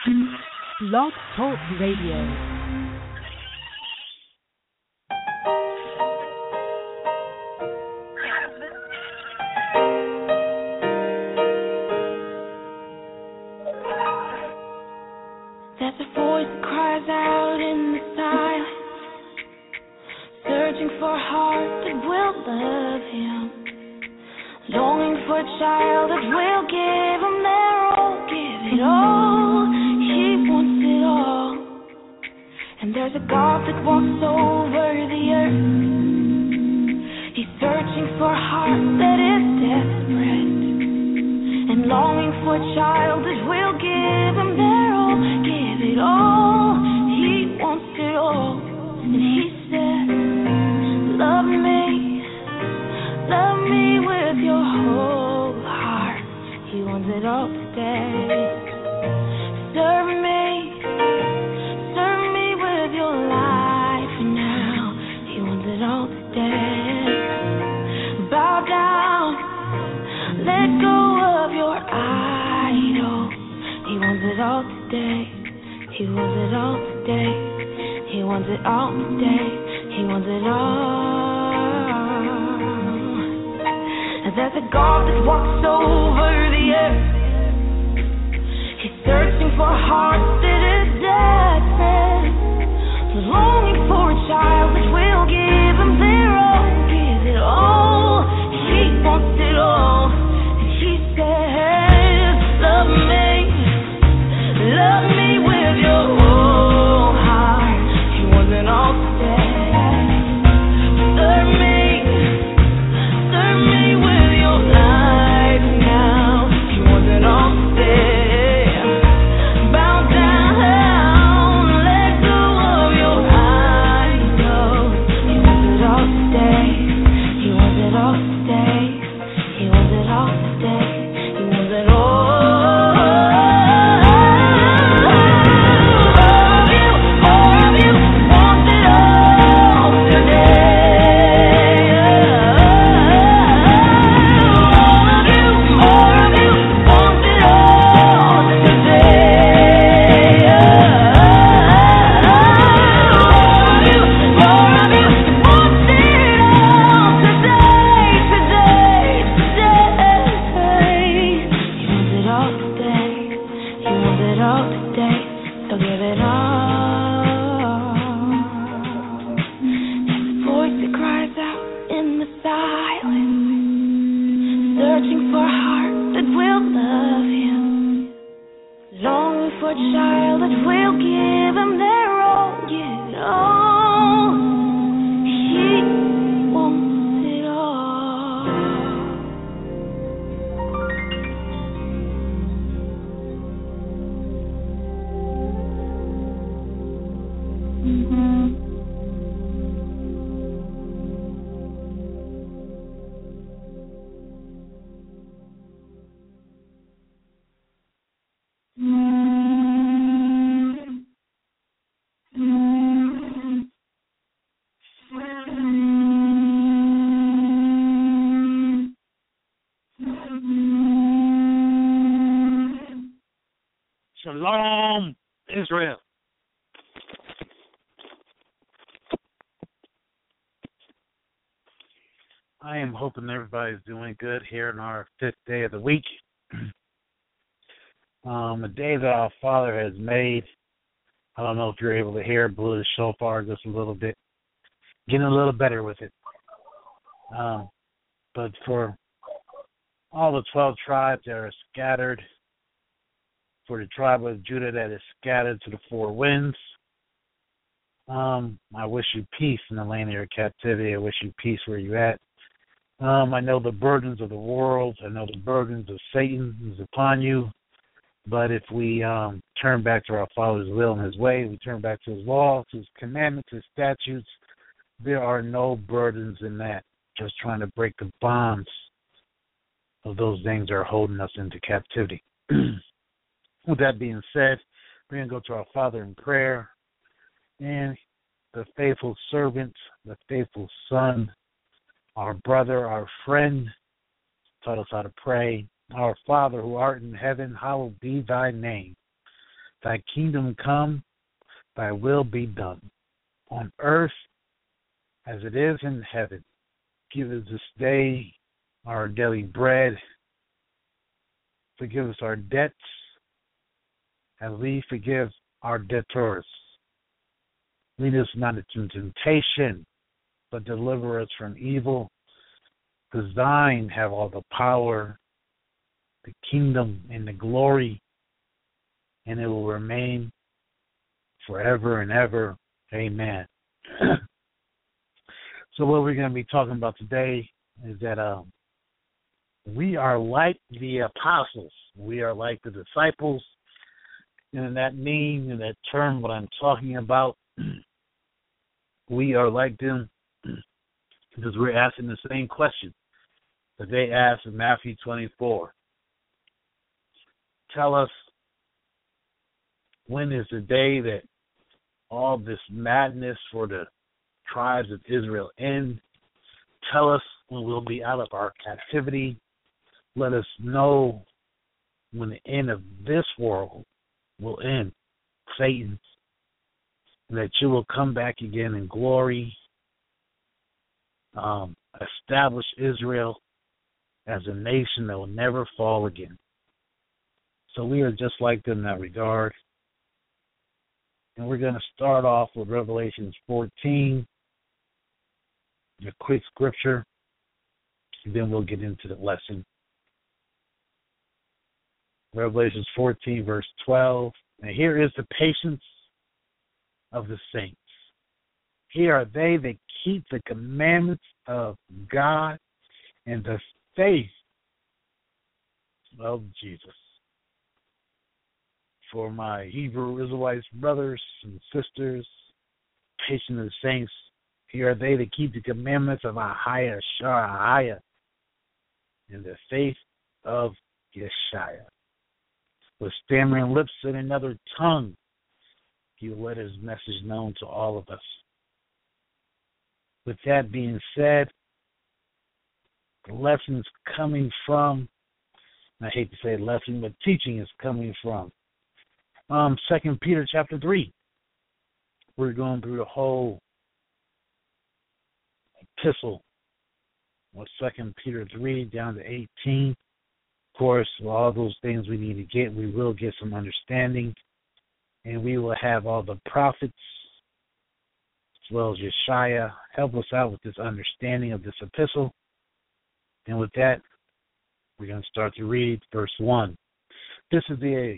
Blog Talk Radio. There's a voice that cries out in the silence, searching for a heart that will love him, longing for a child that will give him their all, give it all. He wants it all. And there's a God that walks over the earth. He's searching for a heart that is desperate and longing for a child that will give him their all, give it all. He wants it all. And he said, love me with your whole heart. He wants it all today. Serve me with your life now. He wants it all today. Bow down, let go of your idol. He wants it all today. He wants it all today. He wants it all today. He wants it all. And there's a God that walks over the earth. He's searching for a heart that is desperate, longing for a child that will give him their all, give it all. He wants it all. And he says, love me with your whole heart. He wants it all today. Serve me with your life now. He wants it all today. Shalom, Israel. I am hoping everybody's doing good here in our fifth day of the week. A day that our Father has made. I don't know if you're able to hear, blew the shofar just a little bit. Getting a little better with it. But for all the 12 tribes that are scattered, for the tribe of Judah that is scattered to the four winds, I wish you peace in the land of your captivity. I wish you peace where you're at. I know the burdens of the world. I know the burdens of Satan is upon you. But if we turn back to our Father's will and his way, we turn back to his laws, his commandments, his statutes, there are no burdens in that. Just trying to break the bonds of those things that are holding us into captivity. With that being said, we're going to go to our Father in prayer. And the faithful servant, the faithful son, our brother, our friend, taught us how to pray. Our Father who art in heaven, hallowed be thy name. Thy kingdom come, thy will be done, on earth as it is in heaven. Give us this day our daily bread. Forgive us our debts, as we forgive our debtors. Lead us not into temptation, but deliver us from evil. Because thine have all the power, the kingdom, and the glory, and it will remain forever and ever. Amen. So what we're going to be talking about today is that we are like the apostles. We are like the disciples. And that means, in that term, what I'm talking about, we are like them because we're asking the same question that they asked in Matthew 24. Tell us, when is the day that all this madness for the tribes of Israel end? Tell us when we'll be out of our captivity. Let us know when the end of this world will end, Satan's, and that you will come back again in glory, establish Israel as a nation that will never fall again. So we are just like them in that regard. And we're going to start off with Revelations 14, a quick scripture, and then we'll get into the lesson. Revelations 14, verse 12. And here is the patience of the saints. Here are they that keep the commandments of God and the faith of Jesus. For my Hebrew Israelites brothers and sisters, patient of the saints, here are they that keep the commandments of Ahia, Shah, and the faith of Yeshua. With stammering lips and another tongue, he will let his message known to all of us. With that being said, the lesson is coming from, and I hate to say lesson, but teaching is coming from 2 Peter chapter 3. We're going through the whole epistle of 2 Peter 3 down to 18. Of course, with all those things we need to get, we will get some understanding, and we will have all the prophets as well as Yeshua help us out with this understanding of this epistle. And with that, we're going to start to read verse 1. This is the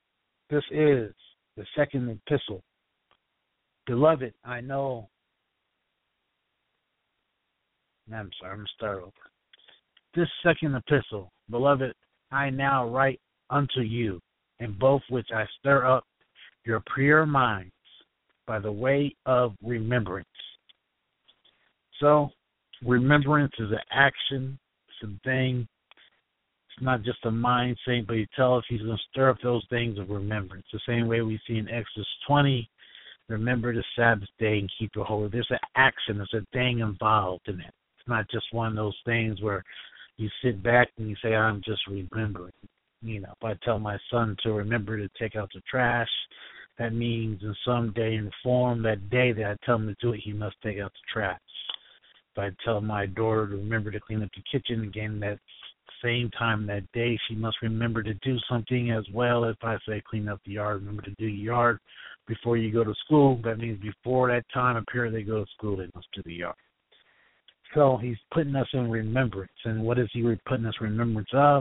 second epistle. Beloved, I know. I'm sorry, I'm going to start over. This second epistle, beloved, I now write unto you, in both which I stir up your pure minds by the way of remembrance. So, remembrance is an action, it's a thing. It's not just a mind saying, but he tells us he's going to stir up those things of remembrance. The same way we see in Exodus 20, remember the Sabbath day and keep it holy. There's an action, there's a thing involved in it. It's not just one of those things where you sit back and you say, I'm just remembering. You know, if I tell my son to remember to take out the trash, that means in some day and form, that day that I tell him to do it, he must take out the trash. If I tell my daughter to remember to clean up the kitchen, again, that same time that day, she must remember to do something as well. If I say clean up the yard, remember to do your yard before you go to school. That means before that time period they go to school, they must do the yard. So he's putting us in remembrance. And what is he putting us in remembrance of?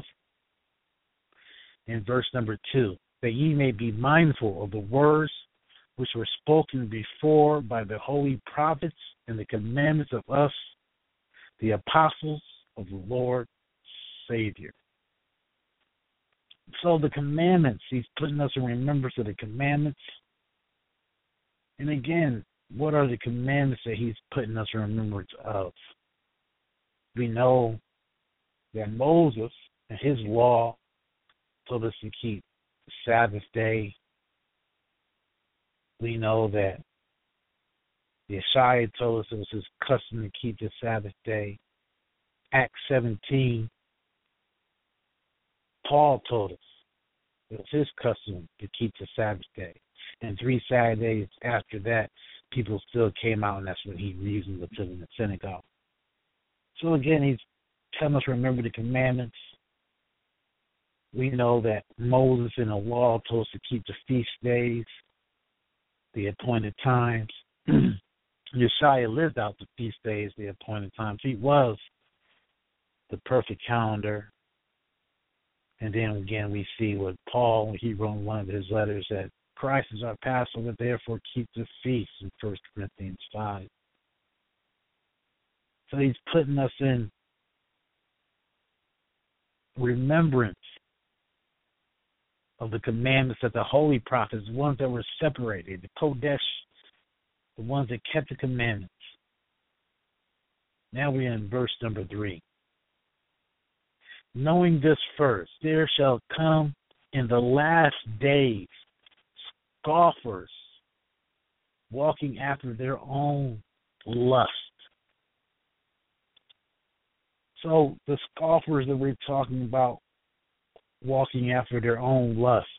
In verse number 2, that ye may be mindful of the words which were spoken before by the holy prophets and the commandments of us, the apostles of the Lord Savior. So the commandments, he's putting us in remembrance of the commandments. And again, what are the commandments that he's putting us in remembrance of? We know that Moses and his law told us to keep the Sabbath day. We know that Yeshua told us it was his custom to keep the Sabbath day. Acts 17, Paul told us It was his custom to keep the Sabbath day. And 3 Saturdays after that, people still came out, and that's when he reasoned with them in the synagogue. So again, he's telling us to remember the commandments. We know that Moses in the law told us to keep the feast days, the appointed times. Yeshua lived out the feast days, the appointed times. He was the perfect calendar. And then again, we see what Paul, when he wrote in one of his letters, that Christ is our Passover, therefore keep the feast in 1 Corinthians 5. So he's putting us in remembrance of the commandments that the holy prophets, the ones that were separated, the Kodesh, the ones that kept the commandments. Now we're in verse number 3. Knowing this first, there shall come in the last days scoffers, walking after their own lust. So the scoffers that we're talking about, walking after their own lust,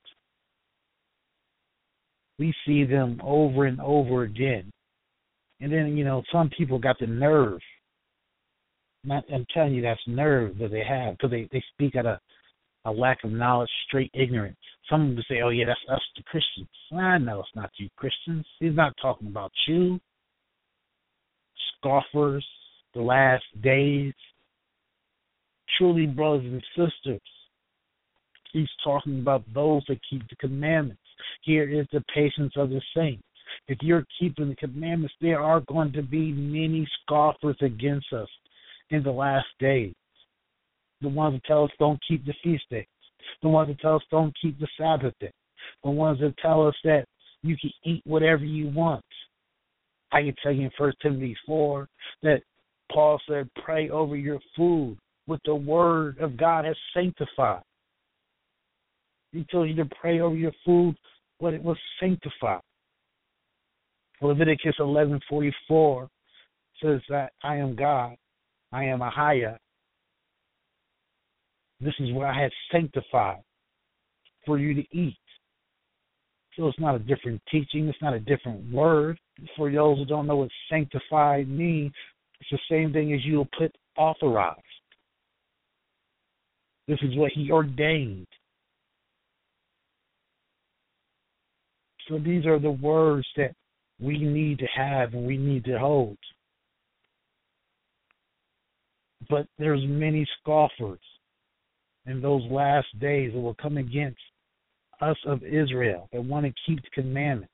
we see them over and over again. And then, some people got the nerve. I'm telling you, that's nerve that they have, because they speak out of a lack of knowledge, straight ignorance. Some would say, oh, yeah, that's us, the Christians. I know it's not you Christians. He's not talking about you. Scoffers, the last days. Truly, brothers and sisters, he's talking about those that keep the commandments. Here is the patience of the saints. If you're keeping the commandments, there are going to be many scoffers against us in the last days. The ones that tell us don't keep the feast days. The ones that tell us don't keep the Sabbath day. The ones that tell us that you can eat whatever you want. I can tell you in 1 Timothy 4 that Paul said, pray over your food with the word of God has sanctified. He told you to pray over your food what it was sanctified. Leviticus 11:44 says that I am God. I am Ahia. This is what I had sanctified for you to eat. So it's not a different teaching. It's not a different word. For those who don't know what sanctified means, it's the same thing as you'll put authorized. This is what he ordained. So these are the words that we need to have and we need to hold. But there's many scoffers in those last days that will come against us of Israel that want to keep the commandments.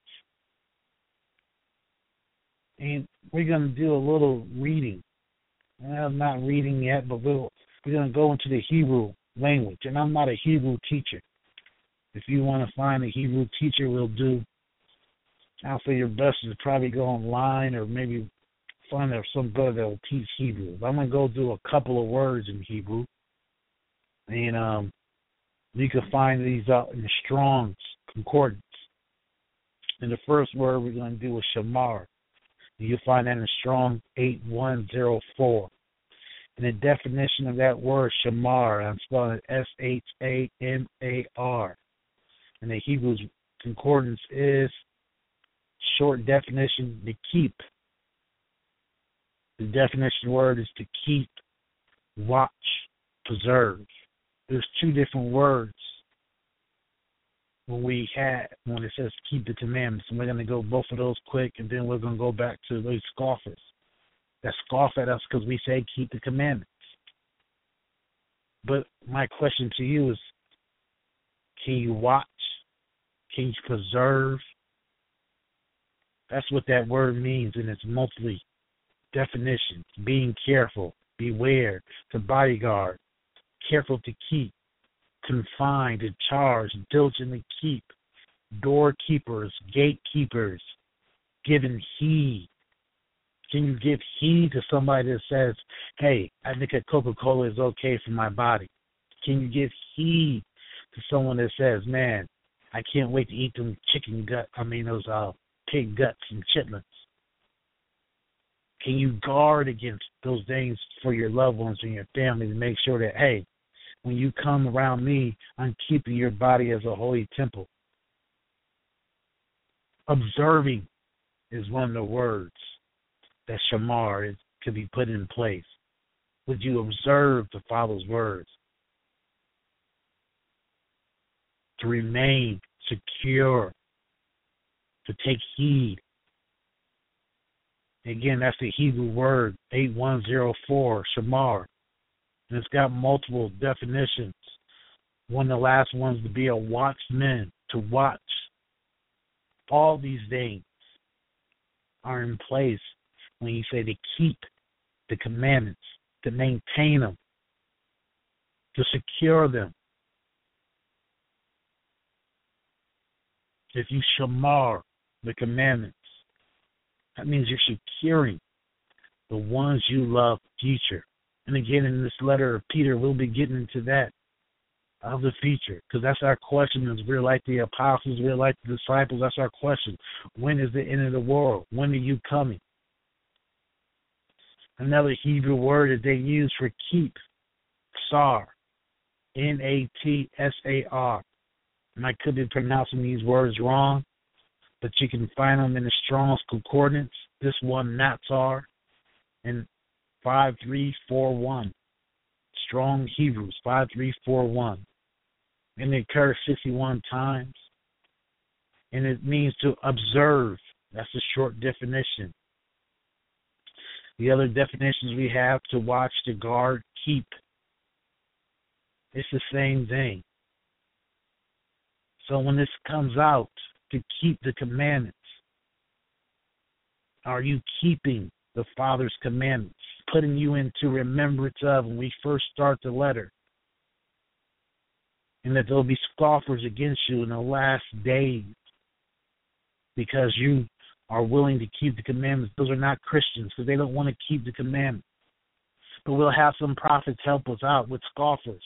And we're going to do a little reading. I'm not reading yet, but we're going to go into the Hebrew language. And I'm not a Hebrew teacher. If you want to find a Hebrew teacher, will do. I'll say your best is to probably go online or maybe find some brother that will teach Hebrew. I'm going to go do a couple of words in Hebrew. And you can find these out in the Strong's Concordance. And the first word we're going to do is shamar. You'll find that in Strong 8104. And the definition of that word, shamar, I'm spelling it Shamar. And the Hebrew Concordance is, short definition, to keep. The definition word is to keep, watch, preserve. There's two different words when it says keep the commandments. And we're going to go both of those quick, and then we're going to go back to those scoffers that scoff at us because we say keep the commandments. But my question to you is, can you watch? Can you preserve? That's what that word means in its multiple definitions. Being careful, beware, to bodyguard, careful to keep, confine, to charge, diligently keep, doorkeepers, gatekeepers, giving heed. Can you give heed to somebody that says, hey, I think a Coca-Cola is okay for my body? Can you give heed to someone that says, man, I can't wait to eat them those pig guts and chitlins? Can you guard against those things for your loved ones and your family to make sure that, hey, when you come around me, I'm keeping your body as a holy temple. Observing is one of the words that shamar could be put in place. Would you observe the Father's words? To remain secure, to take heed. Again, that's the Hebrew word 8104, shamar. And it's got multiple definitions. One of the last ones to be a watchman, to watch. All these things are in place when you say to keep the commandments, to maintain them, to secure them. If you shamar the commandments, that means you're securing the ones you love future. And again, in this letter of Peter, we'll be getting into that of the future, because that's our question. As we're like the apostles, we're like the disciples, that's our question. When is the end of the world? When are you coming? Another Hebrew word that they use for keep, sar, Natsar. And I could be pronouncing these words wrong, but you can find them in the Strong's Concordance. This one, Natsar, and 5341. Strong Hebrews, 5341. And it occurs 61 times. And it means to observe. That's a short definition. The other definitions we have: to watch, to guard, keep. It's the same thing. So when this comes out, to keep the commandments, are you keeping the Father's commandments? Putting you into remembrance of when we first start the letter. And that there'll be scoffers against you in the last days because you are willing to keep the commandments. Those are not Christians because they don't want to keep the commandments. But we'll have some prophets help us out with scoffers.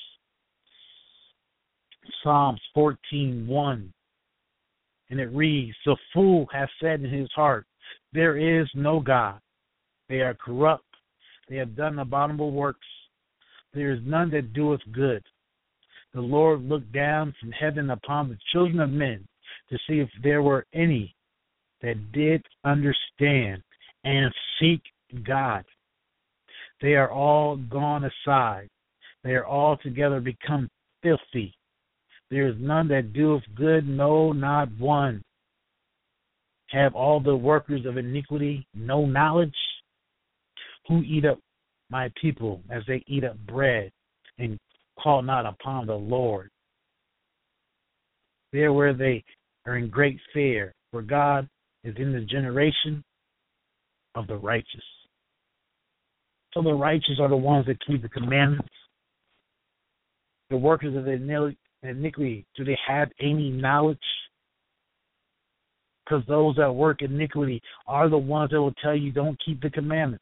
Psalms 14:1, and it reads, "The fool has said in his heart, there is no God. They are corrupt. They have done abominable works. There is none that doeth good. The Lord looked down from heaven upon the children of men to see if there were any that did understand and seek God. They are all gone aside. They are altogether become filthy. There is none that doeth good, no, not one. Have all the workers of iniquity no knowledge? Who eat up my people as they eat up bread and call not upon the Lord? There where they are in great fear, for God is in the generation of the righteous." So the righteous are the ones that keep the commandments. The workers of iniquity, do they have any knowledge? Because those that work iniquity are the ones that will tell you don't keep the commandments.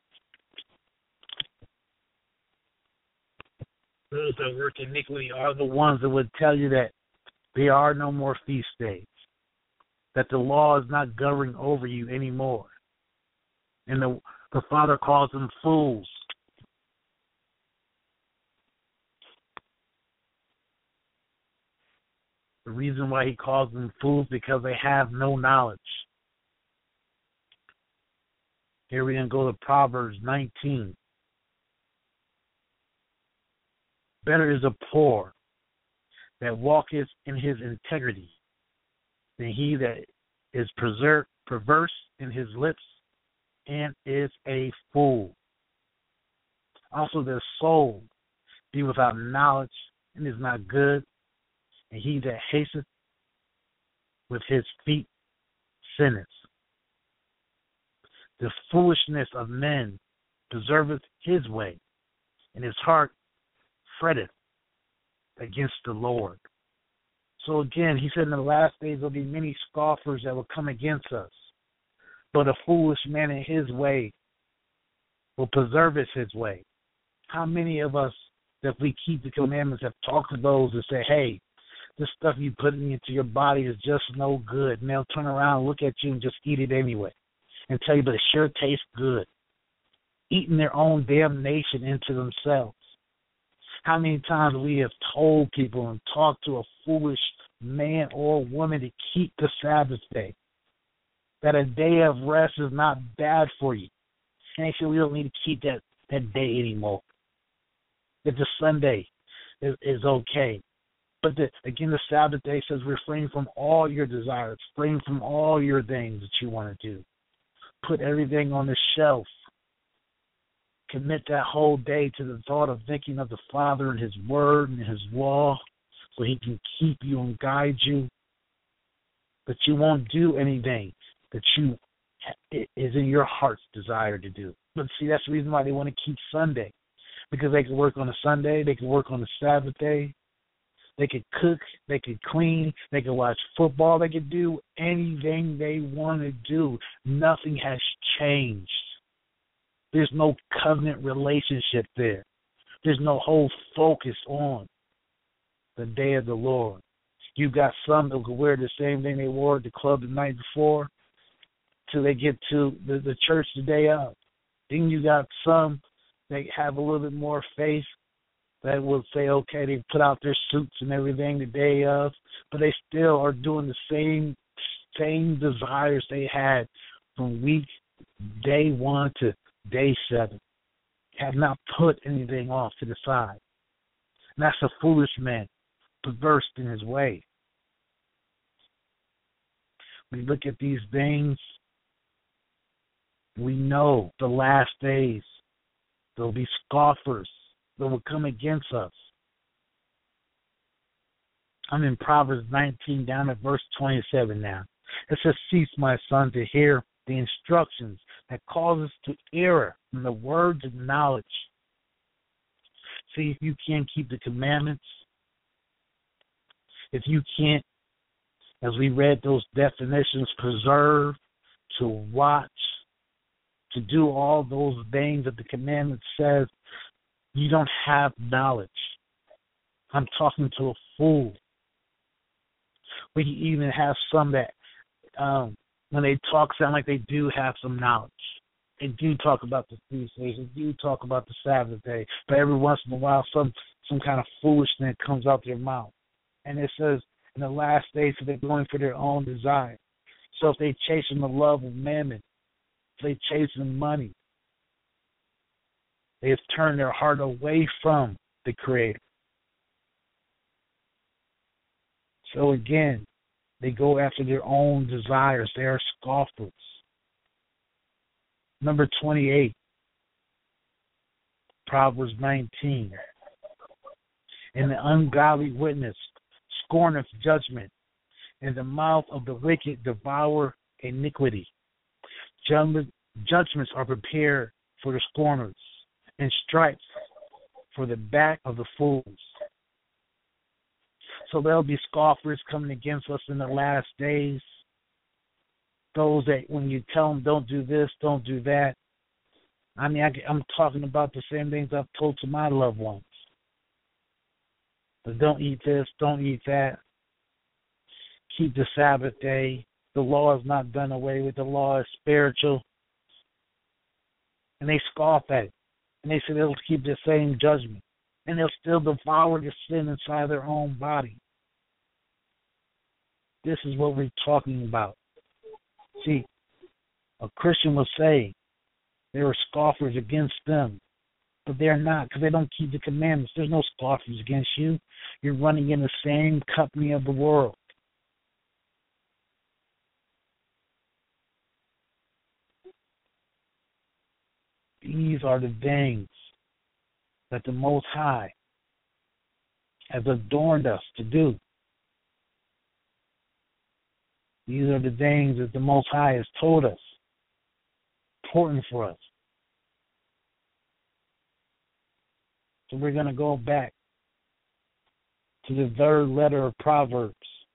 Those that work iniquity are the ones that would tell you that there are no more feast days, that the law is not governing over you anymore. And the Father calls them fools. The reason why he calls them fools because they have no knowledge. Here we're going to go to Proverbs 19. Better is a poor that walketh in his integrity than he that is perverse in his lips and is a fool. Also their soul be without knowledge and is not good, and he that hasteth with his feet sinneth. The foolishness of men preserveth his way, and his heart fretteth against the Lord. So again, he said in the last days there'll be many scoffers that will come against us. But a foolish man in his way will preserve his way. How many of us, that we keep the commandments, have talked to those that say, hey, this stuff you putting into your body is just no good. And they'll turn around and look at you and just eat it anyway and tell you, but it sure tastes good. Eating their own damnation into themselves. How many times we have told people and talked to a foolish man or woman to keep the Sabbath day, that a day of rest is not bad for you. And they say we don't need to keep that day anymore. That the Sunday is okay. But again, the Sabbath day says refrain from all your desires, refrain from all your things that you want to do. Put everything on the shelf. Commit that whole day to the thought of thinking of the Father and His Word and His law so He can keep you and guide you. But you won't do anything that is in your heart's desire to do. But see, that's the reason why they want to keep Sunday. Because they can work on a Sunday, they can work on a Sabbath day, they could cook, they could clean, they could watch football, they could do anything they want to do. Nothing has changed. There's no covenant relationship there. There's no whole focus on the day of the Lord. You got some that can wear the same thing they wore at the club the night before till they get to the church the day of. Then you got some that have a little bit more faith that will say, okay, they put out their suits and everything the day of, but they still are doing the same desires they had from day 1 to day 7. Have not put anything off to the side. And that's a foolish man, perverse in his way. We look at these things, we know the last days, there'll be scoffers that will come against us. I'm in Proverbs 19 down at verse 27 now. It says, cease, my son, to hear the instructions that cause us to err from the words of knowledge. See, if you can't keep the commandments, if you can't, as we read those definitions, preserve, to watch, to do all those things that the commandment says, you don't have knowledge. I'm talking to a fool. We even have some that, when they talk, sound like they do have some knowledge. They do talk about the feast days. They do talk about the Sabbath day. But every once in a while, some kind of foolishness comes out their mouth. And it says, in the last days, so they're going for their own desire. So if they chasing the love of mammon, if they chasing money, they have turned their heart away from the Creator. So again, they go after their own desires. They are scoffers. Number 28, Proverbs 19. And the ungodly witness scorneth judgment, and the mouth of the wicked devour iniquity. Judgments are prepared for the scorners, and stripes for the back of the fools. So there'll be scoffers coming against us in the last days. Those that when you tell them don't do this, don't do that. I mean, I'm talking about the same things I've told to my loved ones. But don't eat this, don't eat that. Keep the Sabbath day. The law is not done away with. The law is spiritual. And they scoff at it. And they say they'll keep the same judgment. And they'll still devour the sin inside their own body. This is what we're talking about. See, a Christian will say there are scoffers against them. But they're not, because they don't keep the commandments. There's no scoffers against you. You're running in the same company of the world. These are the things that the Most High has adorned us to do. These are the things that the Most High has told us. Important for us. So we're going to go back to the third letter of Proverbs.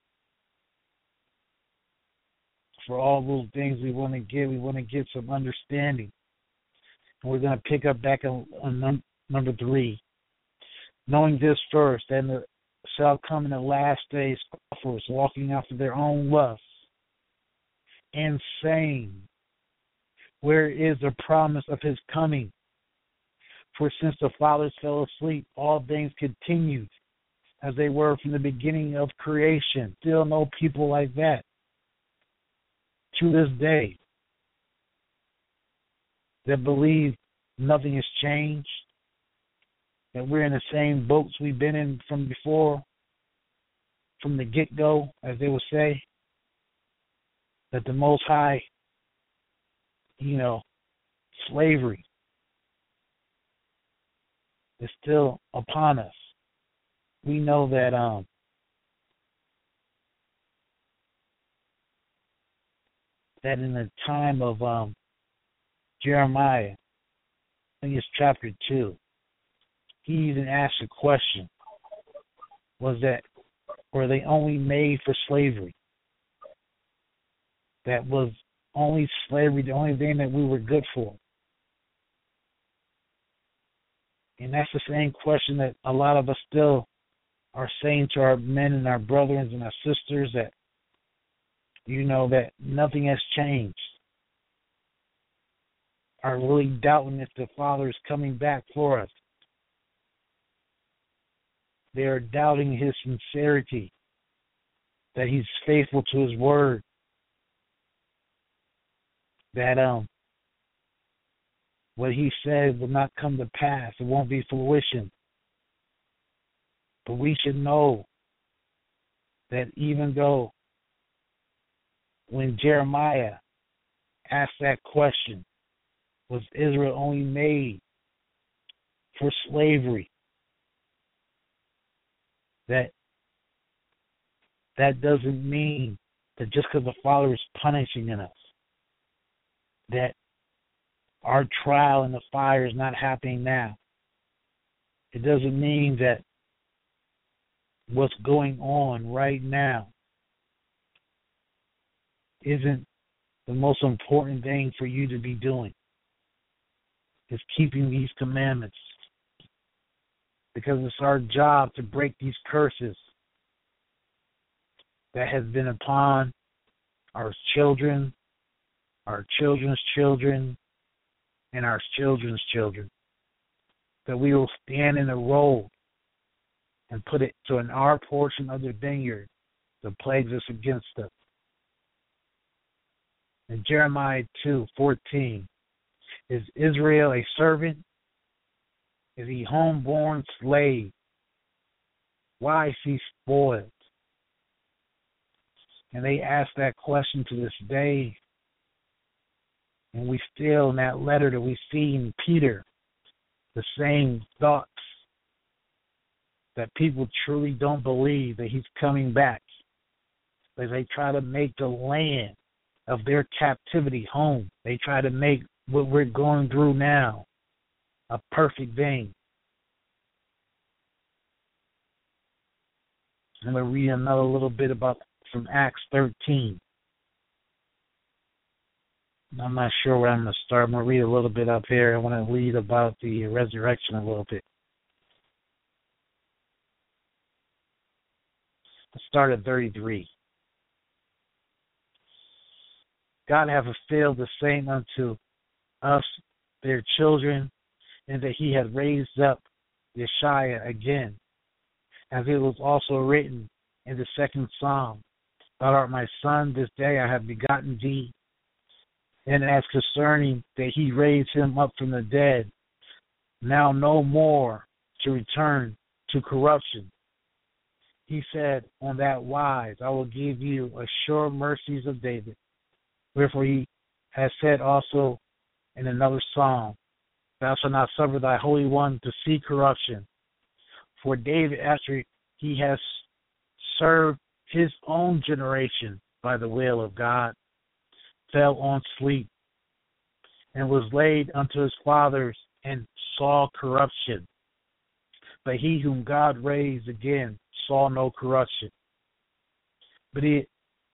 For all those things we want to get some understanding. And we're going to pick up back on number 3. Knowing this first, and there shall come in the last days scoffers walking after their own lusts, and saying, where is the promise of his coming? For since the fathers fell asleep, all things continued as they were from the beginning of creation. Still no people like that to this day that believe nothing has changed, that we're in the same boats we've been in from before, from the get-go, as they would say, that the Most High, slavery is still upon us. We know that that in the time of Jeremiah, I think it's chapter 2, he even asked a question. Were they only made for slavery? That was only slavery, the only thing that we were good for? And that's the same question that a lot of us still are saying to our men and our brothers and our sisters, that, that nothing has changed. Are really doubting if the Father is coming back for us. They are doubting his sincerity, that he's faithful to his word, that what he said will not come to pass. It won't be fruition. But we should know that even though when Jeremiah asked that question, was Israel only made for slavery, that doesn't mean that just because the Father is punishing us, that our trial in the fire is not happening now. It doesn't mean that what's going on right now isn't the most important thing for you to be doing. It's keeping these commandments, because it's our job to break these curses that have been upon our children, our children's children, and our children's children. That we will stand in the road and put it so in our portion of the vineyard, the plagues is against us. In Jeremiah 2:14, is Israel a servant? Is he homeborn slave? Why is he spoiled? And they ask that question to this day. And we still, in that letter that we see in Peter, the same thoughts, that people truly don't believe that he's coming back. That they try to make the land of their captivity home. They try to make what we're going through now a perfect thing. I'm going to read another little bit from Acts 13. I'm not sure where I'm going to start. I'm going to read a little bit up here. I want to read about the resurrection a little bit. Let's start at 33. God hath fulfilled the same unto us, their children, and that he had raised up Yeshua again, as it was also written in the second Psalm, Thou art my son, this day I have begotten thee. And as concerning that he raised him up from the dead, now no more to return to corruption. He said, on that wise, I will give you sure mercies of David. Wherefore he has said also in another psalm, Thou shalt not suffer thy Holy One to see corruption. For David, after he has served his own generation by the will of God, fell on sleep, and was laid unto his fathers, and saw corruption. But he whom God raised again saw no corruption. But it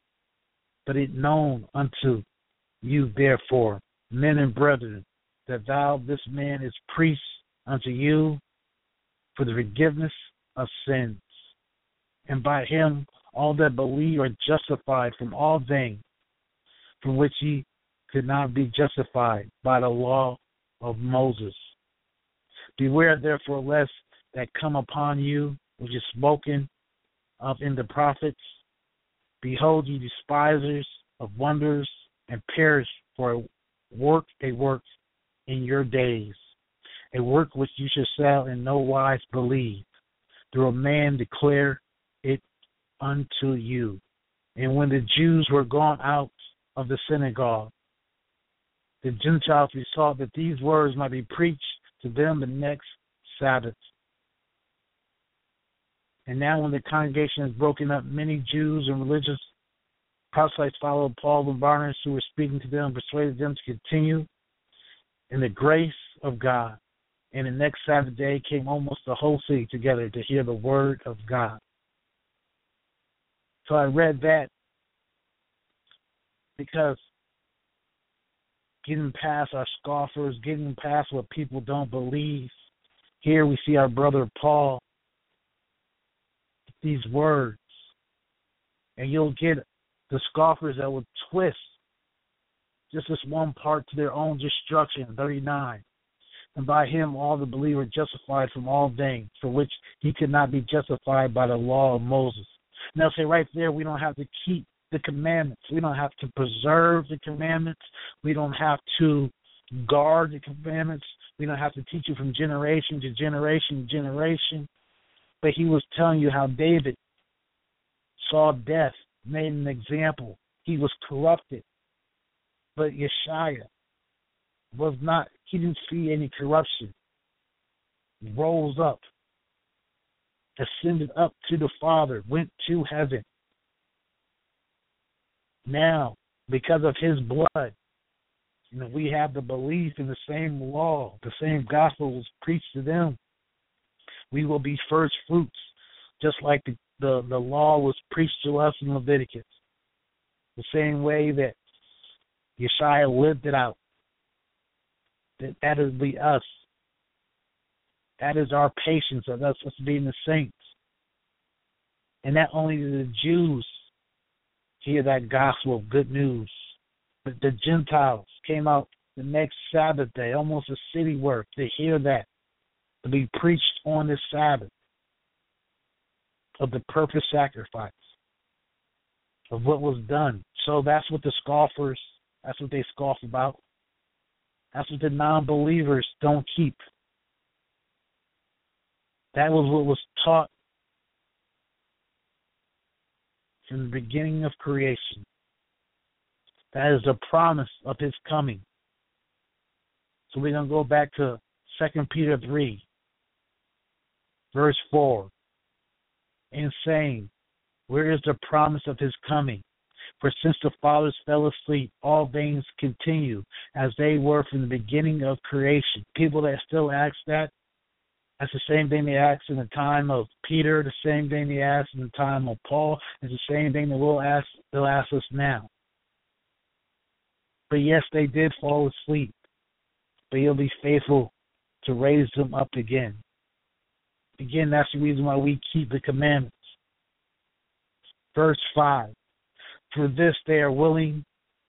known unto you, therefore, men and brethren, that this man is priest unto you for the forgiveness of sins. And by him all that believe are justified from all things from which ye could not be justified by the law of Moses. Beware therefore lest that come upon you, which is spoken of in the prophets. Behold, ye despisers of wonders, and perish for a work in your days, a work which you should sell in no wise believe, through a man declare it unto you. And when the Jews were gone out of the synagogue, the Gentiles besought that these words might be preached to them the next Sabbath. And now when the congregation is broken up, many Jews and religious proselytes followed Paul and Barnabas, who were speaking to them, persuaded them to continue in the grace of God. And the next Sabbath day came almost the whole city together to hear the word of God. So I read that because getting past our scoffers, getting past what people don't believe, here we see our brother Paul, these words, and you'll get the scoffers that will twist just this one part to their own destruction, 39. And by him all the believers justified from all things for which he could not be justified by the law of Moses. Now say right there, we don't have to keep the commandments. We don't have to preserve the commandments. We don't have to guard the commandments. We don't have to teach you from generation to generation to generation. But he was telling you how David saw death, made an example. He was corrupted. But Yeshua was not, he didn't see any corruption. He rose up, ascended up to the Father, went to heaven. Now, because of his blood, we have the belief in the same law, the same gospel was preached to them. We will be first fruits, just like the law was preached to us in Leviticus. The same way that Yeshua lived it out. That is be us. That is our patience of us being the saints. And not only do the Jews hear that gospel of good news, but the Gentiles came out the next Sabbath day, almost a city work, to hear that, to be preached on this Sabbath of the perfect sacrifice, of what was done. So that's what the scoffers, that's what they scoff about. That's what the non-believers don't keep. That was what was taught from the beginning of creation. That is the promise of his coming. So we're going to go back to 2 Peter 3, verse 4, and saying, where is the promise of his coming? For since the fathers fell asleep, all things continue as they were from the beginning of creation. People that still ask that, that's the same thing they asked in the time of Peter, the same thing they asked in the time of Paul, it's the same thing that they'll ask us now. But yes, they did fall asleep, but he'll be faithful to raise them up again. Again, that's the reason why we keep the commandments. Verse 5, for this they are willing.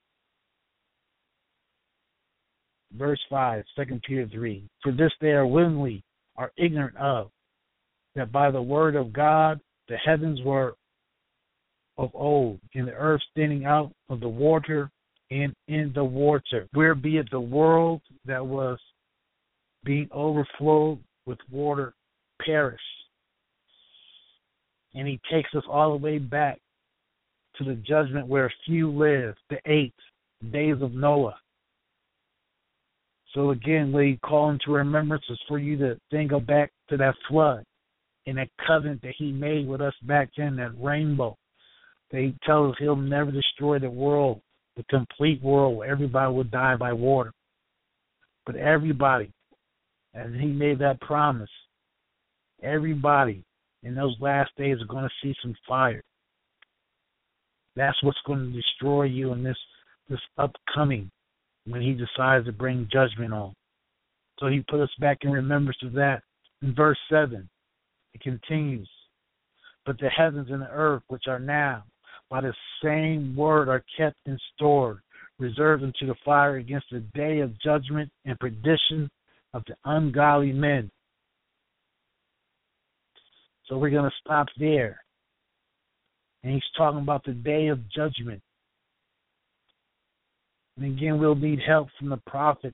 Verse 5, 2 Peter 3, for this they are willingly are ignorant of, that by the word of God the heavens were of old, and the earth standing out of the water and in the water, whereas the world that was being overflowed with water perished. And he takes us all the way back to the judgment where few live, the 8 days of Noah. So again, we call into remembrance is for you to think of back to that flood and that covenant that he made with us back then, that rainbow. They tell us he'll never destroy the world, the complete world where everybody will die by water. But everybody, and he made that promise, everybody in those last days are going to see some fire. That's what's going to destroy you in this upcoming, when he decides to bring judgment on. So he put us back in remembrance of that. In verse 7, it continues, but the heavens and the earth, which are now, by the same word are kept and stored, reserved unto the fire against the day of judgment and perdition of the ungodly men. So we're going to stop there. And he's talking about the day of judgment. And again, we'll need help from the prophets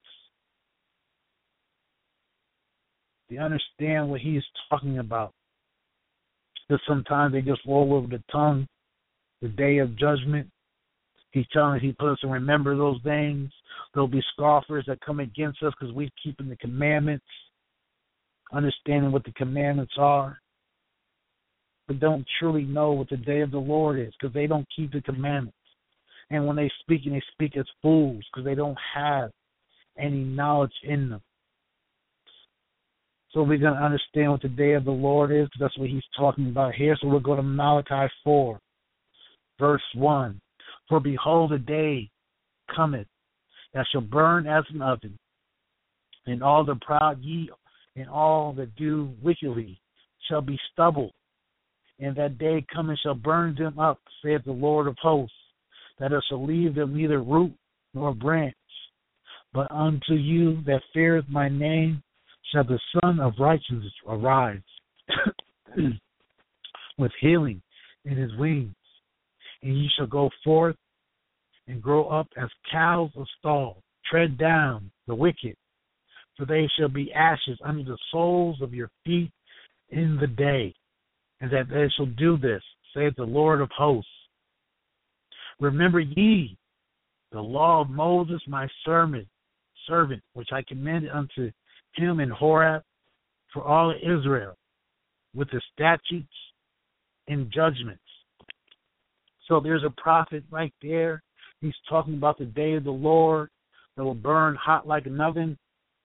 to understand what he is talking about. Because sometimes they just roll over the tongue. The day of judgment. He's telling us he put us to remember those things. There'll be scoffers that come against us because we're keeping the commandments, understanding what the commandments are, but don't truly know what the day of the Lord is because they don't keep the commandments. And when they speak as fools because they don't have any knowledge in them. So we're going to understand what the day of the Lord is because that's what he's talking about here. So we'll go to Malachi 4, verse 1. For behold, a day cometh that shall burn as an oven, and all the proud ye and all that do wickedly shall be stubble. And that day cometh shall burn them up, saith the Lord of hosts, that it shall leave them neither root nor branch. But unto you that feareth my name shall the Son of Righteousness arise, with healing in his wings. And ye shall go forth and grow up as cows of stall. Tread down the wicked, for they shall be ashes under the soles of your feet in the day. And that they shall do this, saith the Lord of hosts. Remember ye the law of Moses, my servant, which I commanded unto him in Horeb for all of Israel, with the statutes and judgments. So there's a prophet right there. He's talking about the day of the Lord that will burn hot like an oven.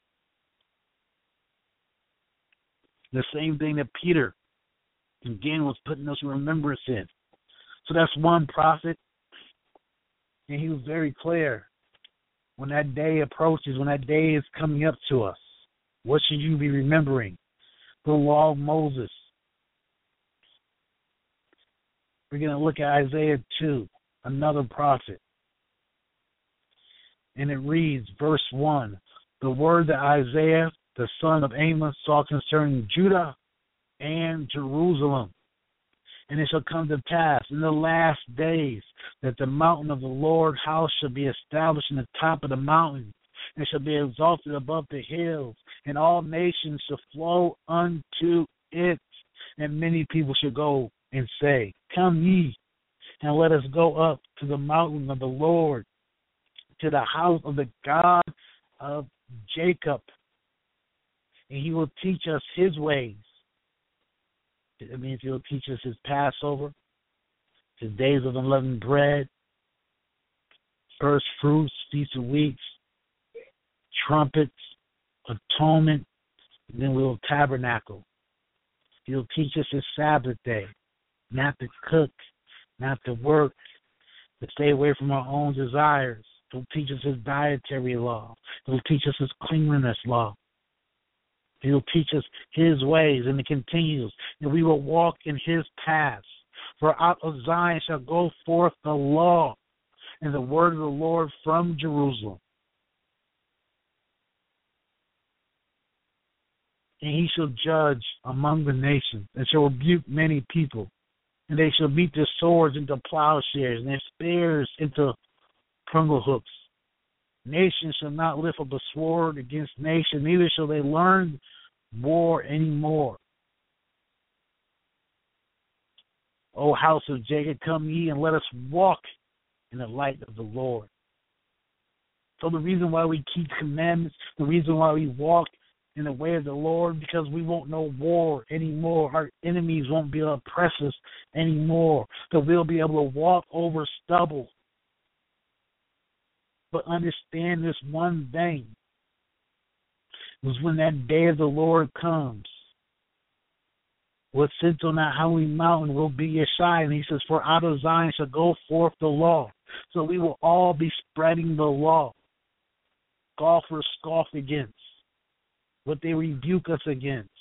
The same thing that Peter, again, was putting us in remembrance in. So that's one prophet. And he was very clear. When that day approaches, when that day is coming up to us, what should you be remembering? The law of Moses. We're going to look at Isaiah 2, another prophet. And it reads, verse 1, the word that Isaiah, the son of Amos, saw concerning Judah and Jerusalem. And it shall come to pass in the last days that the mountain of the Lord's house shall be established in the top of the mountain, and shall be exalted above the hills, and all nations shall flow unto it. And many people shall go and say, come ye, and let us go up to the mountain of the Lord, to the house of the God of Jacob, and he will teach us his ways. That means he'll teach us his Passover, his days of unleavened bread, first fruits, feast of weeks, trumpets, atonement, and then we'll tabernacle. He'll teach us his Sabbath day, not to cook, not to work, to stay away from our own desires. He'll teach us his dietary law. He'll teach us his cleanliness law. He'll teach us his ways, and it continues, and we will walk in his paths. For out of Zion shall go forth the law and the word of the Lord from Jerusalem. And he shall judge among the nations, and shall rebuke many people. And they shall beat their swords into plowshares, and their spears into pruning hooks. Nation shall not lift up a sword against nation, neither shall they learn war anymore. O house of Jacob, come ye and let us walk in the light of the Lord. So the reason why we keep commandments, the reason why we walk in the way of the Lord, because we won't know war anymore. Our enemies won't be able to oppress us anymore. So we'll be able to walk over stubble. But understand this one thing, was when that day of the Lord comes, what sits on that holy mountain will be your shine. And he says, for out of Zion shall go forth the law. So we will all be spreading the law. Scoffers scoff against what they rebuke us against.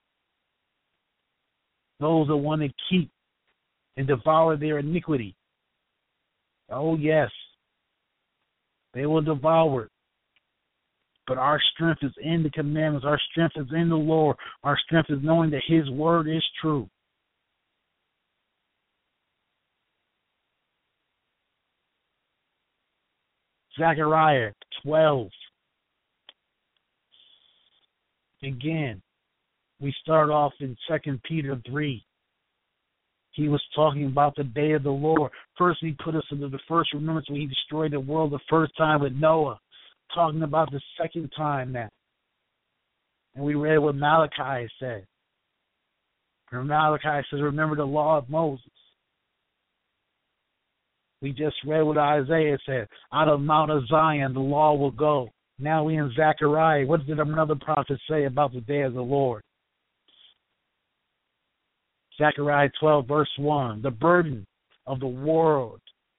Those that want to keep and devour their iniquity. Oh, yes. They will devour it. But our strength is in the commandments. Our strength is in the Lord. Our strength is knowing that his word is true. Zechariah 12. Again, we start off in 2 Peter 3. He was talking about the day of the Lord. First, he put us into the first remembrance when he destroyed the world the first time with Noah. Talking about the second time now. And we read what Malachi said. And Malachi says, remember the law of Moses. We just read what Isaiah said. Out of Mount of Zion, the law will go. Now we in Zechariah. What did another prophet say about the day of the Lord? Zechariah 12, verse 1. The burden of the world.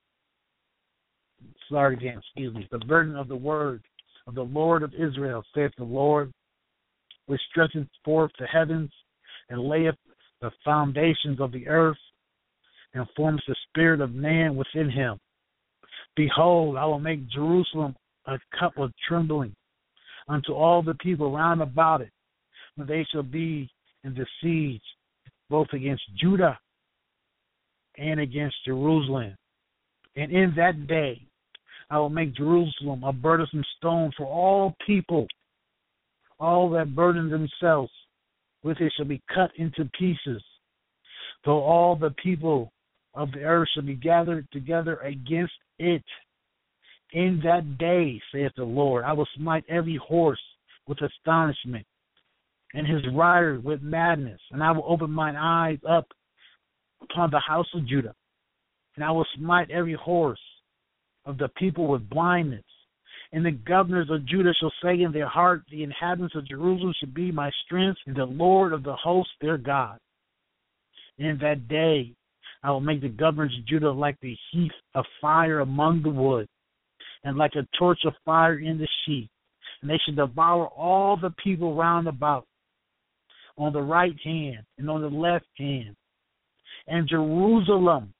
Start again, excuse me. The burden of the word of the Lord of Israel, saith the Lord, which stretcheth forth the heavens and layeth the foundations of the earth and forms the spirit of man within him. Behold, I will make Jerusalem a cup of trembling unto all the people round about it, when they shall be in the siege, both against Judah and against Jerusalem. And in that day I will make Jerusalem a burdensome stone for all people. All that burden themselves with it shall be cut into pieces, though all the people of the earth shall be gathered together against it. In that day, saith the Lord, I will smite every horse with astonishment, and his rider with madness, and I will open mine eyes up upon the house of Judah, and I will smite every horse of the people with blindness. And the governors of Judah shall say in their heart, the inhabitants of Jerusalem shall be my strength, and the Lord of the hosts their God. In that day I will make the governors of Judah like the heath of fire among the wood, and like a torch of fire in the sheath. And they shall devour all the people round about, on the right hand and on the left hand. And Jerusalem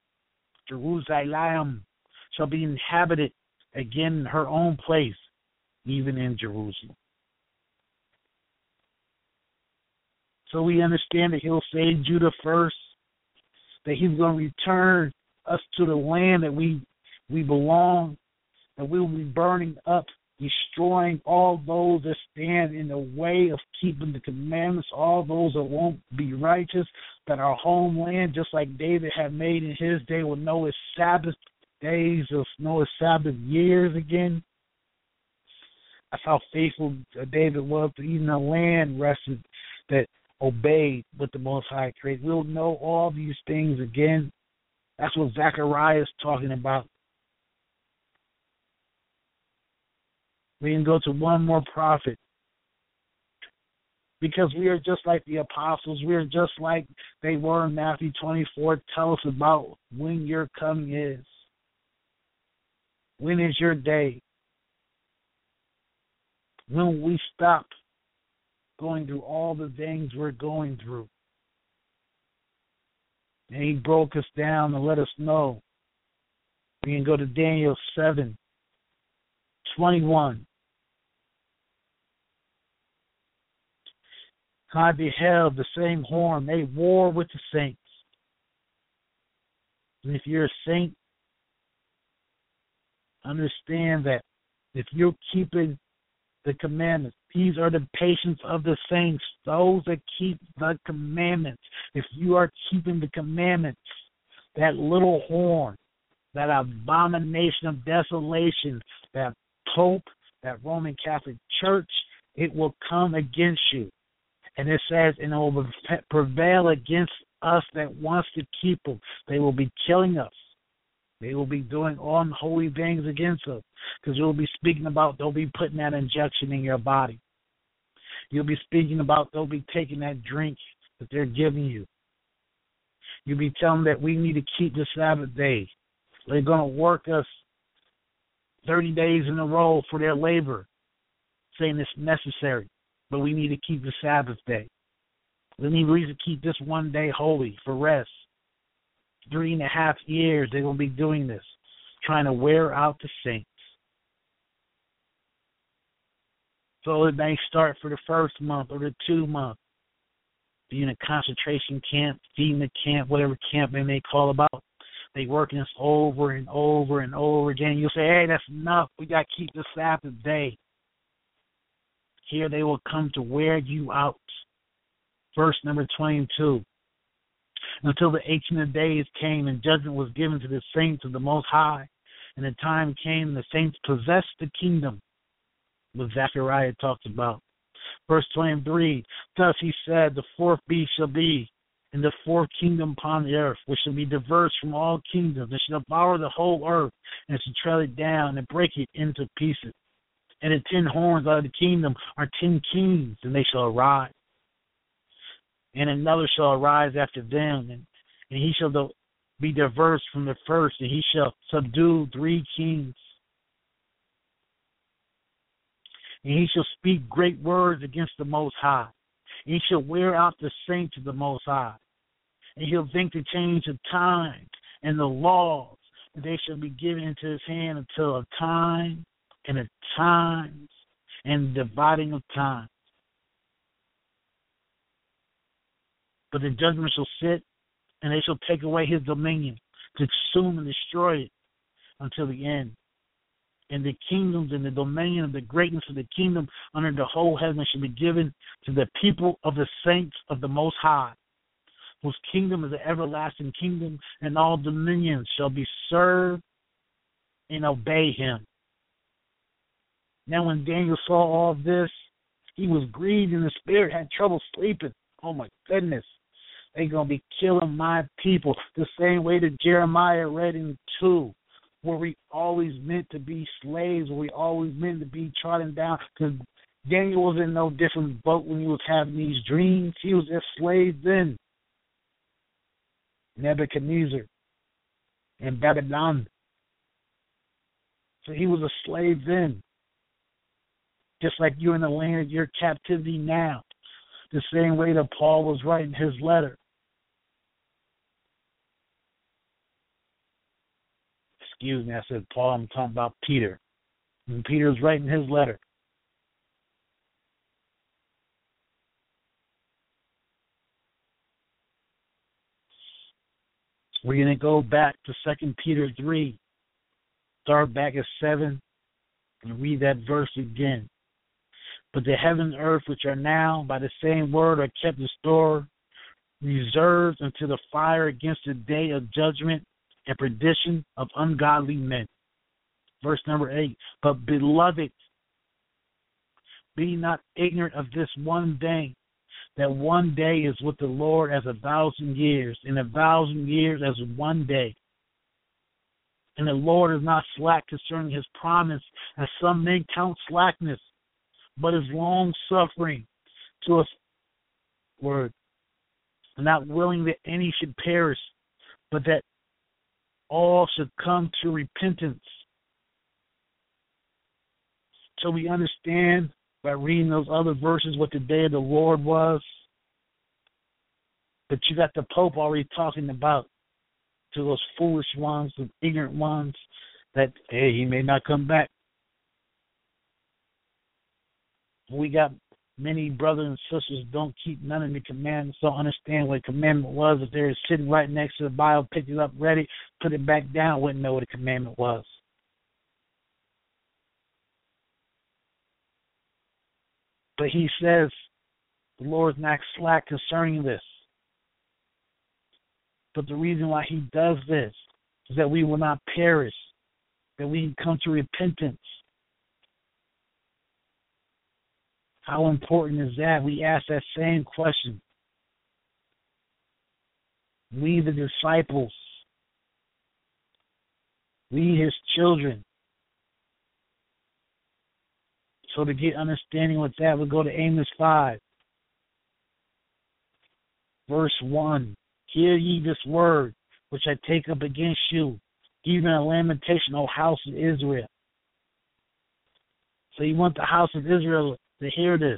shall be inhabited again in her own place, even in Jerusalem. So we understand that he'll save Judah first, that he's going to return us to the land that we belong, that we will be burning up, destroying all those that stand in the way of keeping the commandments, all those that won't be righteous, that our homeland, just like David had made in his day, will know his Sabbath days, will know his Sabbath years again. That's how faithful David was to even the land rested that obeyed what the Most High created. We'll know all these things again. That's what Zechariah is talking about. We can go to one more prophet, because we are just like the apostles. We are just like they were in Matthew 24. Tell us about when your coming is. When is your day? When will we stop going through all the things we're going through? And he broke us down and let us know. We can go to Daniel 7:21. I beheld the same horn made war with the saints. And if you're a saint, understand that if you're keeping the commandments, these are the patience of the saints, those that keep the commandments. If you are keeping the commandments, that little horn, that abomination of desolation, that Pope, that Roman Catholic Church, it will come against you. And it says, and it will prevail against us that wants to keep them. They will be killing us. They will be doing unholy things against us, because you'll be speaking about they'll be putting that injection in your body. You'll be speaking about they'll be taking that drink that they're giving you. You'll be telling them that we need to keep the Sabbath day. They're going to work us 30 days in a row for their labor, saying it's necessary, but we need to keep the Sabbath day. We need reason to keep this one day holy for rest. 3.5 years they're going to be doing this, trying to wear out the saints. So it may start for the first month or the 2 months, be in a concentration camp, feeding the camp, whatever camp they may call about. They working this over and over and over again. You'll say, hey, that's enough. We got to keep the Sabbath day. Here they will come to wear you out. Verse number 22. Until the Ancient of Days came and judgment was given to the saints of the Most High. And the time came and the saints possessed the kingdom. What Zechariah talks about. Verse 23. Thus he said, the fourth beast shall be in the fourth kingdom upon the earth, which shall be diverse from all kingdoms, and shall devour the whole earth, and shall tread it down and break it into pieces. And the 10 horns out of the kingdom are 10 kings, and they shall arise. And another shall arise after them, and he shall be diverse from the first, and he shall subdue 3 kings. And he shall speak great words against the Most High. And he shall wear out the saints of the Most High. And he'll think to change the times and the laws, and they shall be given into his hand until a time and a times and dividing of time. But the judgment shall sit, and they shall take away his dominion, consume and destroy it until the end. And the kingdoms and the dominion of the greatness of the kingdom under the whole heaven shall be given to the people of the saints of the Most High, whose kingdom is an everlasting kingdom, and all dominions shall be served and obey him. Now when Daniel saw all this, he was grieved in the spirit, had trouble sleeping. Oh my goodness. They're going to be killing my people the same way that Jeremiah read in 2, where we always meant to be slaves, where we always meant to be trodden down. Because Daniel was in no different boat when he was having these dreams. He was a slave then. Nebuchadnezzar and Babylon. So he was a slave then. Just like you're in the land of your captivity now. The same way that Paul was writing his letter. Excuse me, I said Paul, I'm talking about Peter. And Peter's writing his letter. We're going to go back to 2 Peter 3. Start back at 7 and read that verse again. But the heaven and earth, which are now by the same word, are kept in store, reserved unto the fire against the day of judgment and perdition of ungodly men. Verse number 8. But beloved, be not ignorant of this one thing, that one day is with the Lord as 1,000 years, and 1,000 years as one day. And the Lord is not slack concerning his promise, as some men count slackness, but is long-suffering to us, word, not willing that any should perish, but that all should come to repentance. So we understand by reading those other verses what the day of the Lord was. But you got the Pope already talking about to those foolish ones, the ignorant ones, that, hey, he may not come back. We got many brothers and sisters don't keep none of the commandments, don't understand what a commandment was. If they're sitting right next to the Bible, pick it up, read it, put it back down, wouldn't know what a commandment was. But he says the Lord is not slack concerning this. But the reason why he does this is that we will not perish, that we can come to repentance. How important is that? We ask that same question. We, the disciples, we, his children. So to get understanding with that, we'll go to Amos 5, verse 1. Hear ye this word, which I take up against you, even a lamentation, O house of Israel. So you want the house of Israel to hear this.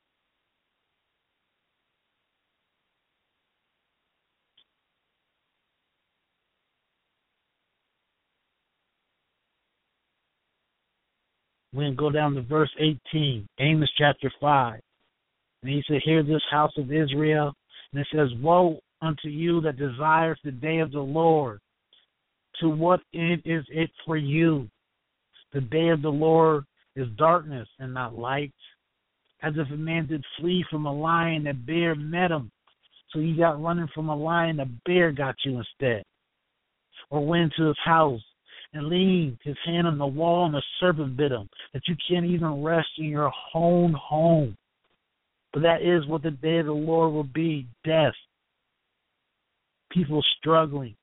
We're going to go down to verse 18, Amos chapter 5. And he said, hear this house of Israel. And it says, woe unto you that desires the day of the Lord. To what end is it for you? The day of the Lord is darkness and not light. As if a man did flee from a lion, a bear met him. So you got running from a lion, a bear got you instead. Or went to his house and leaned his hand on the wall and a serpent bit him, that you can't even rest in your own home. But that is what the day of the Lord will be, death. People struggling.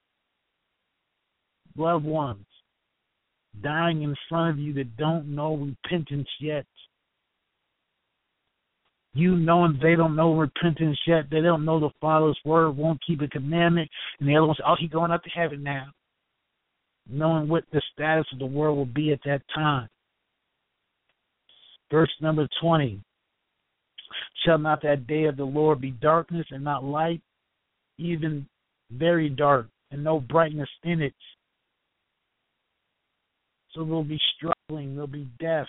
Loved ones dying in front of you that don't know repentance yet. You knowing they don't know repentance yet. They don't know the Father's word, won't keep a commandment. And the other one says, oh, he's going up to heaven now. Knowing what the status of the world will be at that time. Verse number 20. Shall not that day of the Lord be darkness and not light, even very dark, and no brightness in it? So they'll be struggling, they'll be deaf.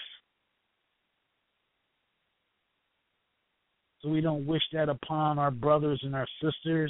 So we don't wish that upon our brothers and our sisters.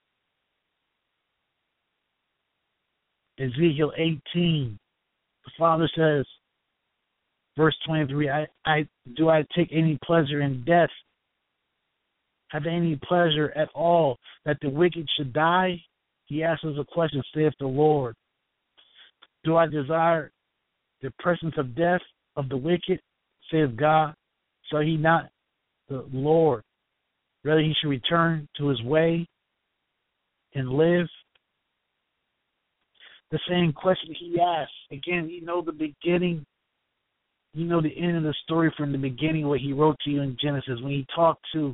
Ezekiel 18, the Father says, verse 23, do I take any pleasure in death? Have any pleasure at all that the wicked should die? He asks us a question, saith the Lord. Do I desire the presence of death of the wicked, saith God? So he not the Lord. Rather he should return to his way and live. The same question he asked. Again, you know the beginning. You know the end of the story from the beginning, what he wrote to you in Genesis. When he talked to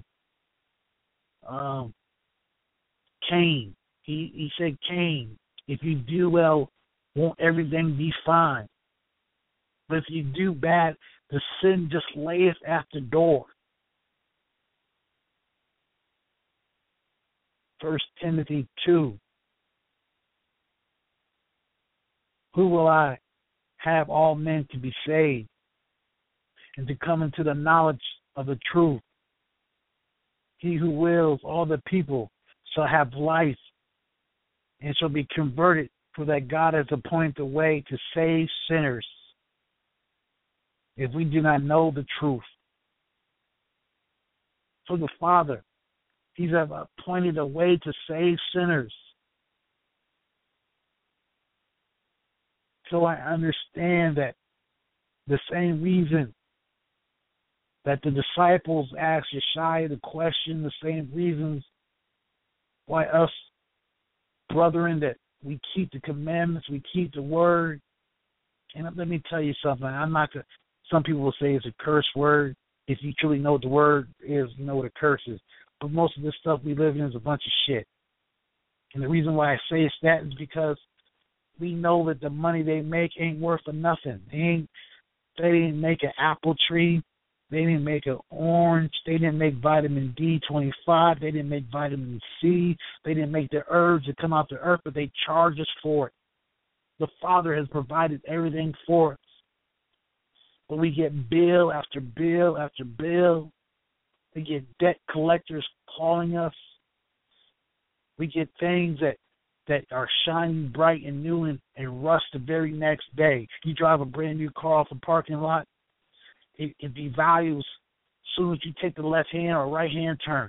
Cain, he said, Cain, if you do well, won't everything be fine? But if you do bad, the sin just layeth at the door. 1 Timothy 2. Who will I have all men to be saved and to come into the knowledge of the truth? He who wills all the people shall have life and shall be converted, for that God has appointed a way to save sinners if we do not know the truth. So the Father, he's appointed a way to save sinners. So I understand that the same reason that the disciples asked Yeshua the question, the same reasons why us, brethren, that we keep the commandments, we keep the word. And let me tell you something. Some people will say it's a curse word. If you truly know what the word is, you know what a curse is. But most of this stuff we live in is a bunch of shit. And the reason why I say it's that is because we know that the money they make ain't worth of nothing. They didn't make an apple tree. They didn't make an orange. They didn't make vitamin D25. They didn't make vitamin C. They didn't make the herbs that come out the earth, but they charge us for it. The Father has provided everything for us. But we get bill after bill after bill. We get debt collectors calling us. We get things that are shining bright and new and rust the very next day. You drive a brand new car off a parking lot, it devalues as soon as you take the left hand or right hand turn.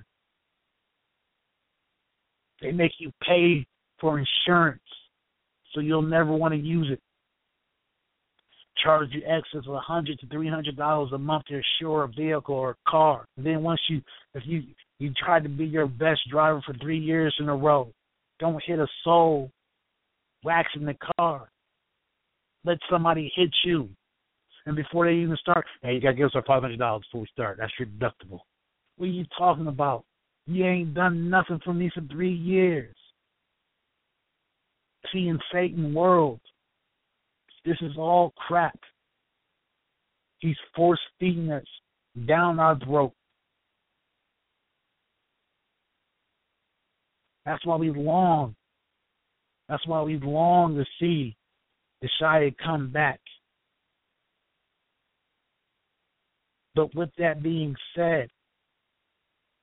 They make you pay for insurance, so you'll never want to use it. Charge you excess of $100 to $300 a month to insure a vehicle or a car. And then if you try to be your best driver for 3 years in a row, don't hit a soul, waxing the car. Let somebody hit you. And before they even start, hey, you got to give us our $500 before we start. That's your deductible. What are you talking about? You ain't done nothing for me for 3 years. Seeing Satan world. This is all crap. He's force feeding us down our throat. That's why we long. That's why we long to see the Shia come back. But with that being said,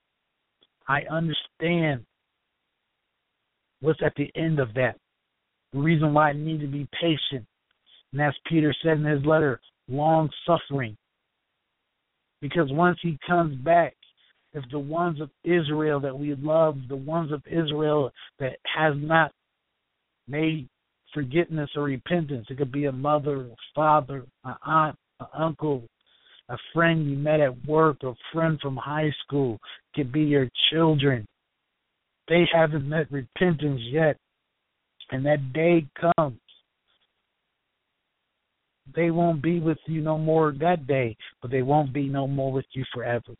I understand what's at the end of that. The reason why I need to be patient, and as Peter said in his letter, long-suffering. Because once he comes back, if the ones of Israel that we love, the ones of Israel that has not made forgiveness or repentance, it could be a mother, a father, an aunt, an uncle, a friend you met at work, a friend from high school, it could be your children. They haven't met repentance yet, and that day comes. They won't be with you no more that day, but they won't be no more with you forever.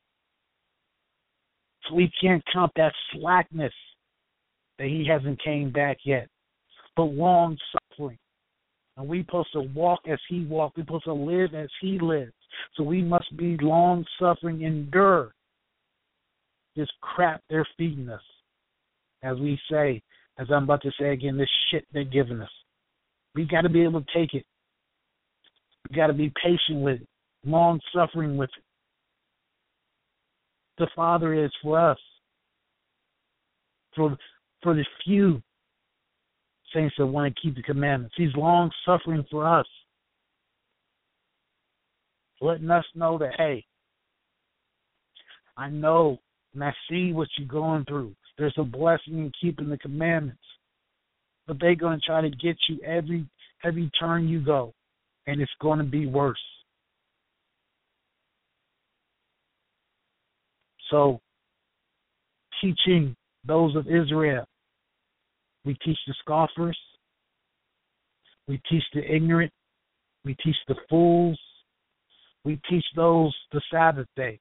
So we can't count that slackness that he hasn't came back yet, but long suffering. And we're supposed to walk as he walked. We're supposed to live as he lived. So we must be long suffering, endure this crap they're feeding us. As we say, as I'm about to say again, this shit they're giving us. We got to be able to take it. We got to be patient with it, long suffering with it. The Father is for us, for the few saints that want to keep the commandments. He's long suffering for us, letting us know that, hey, I know and I see what you're going through. There's a blessing in keeping the commandments, but they're going to try to get you every turn you go, and it's going to be worse. So, teaching those of Israel, we teach the scoffers, we teach the ignorant, we teach the fools, we teach those the Sabbath day.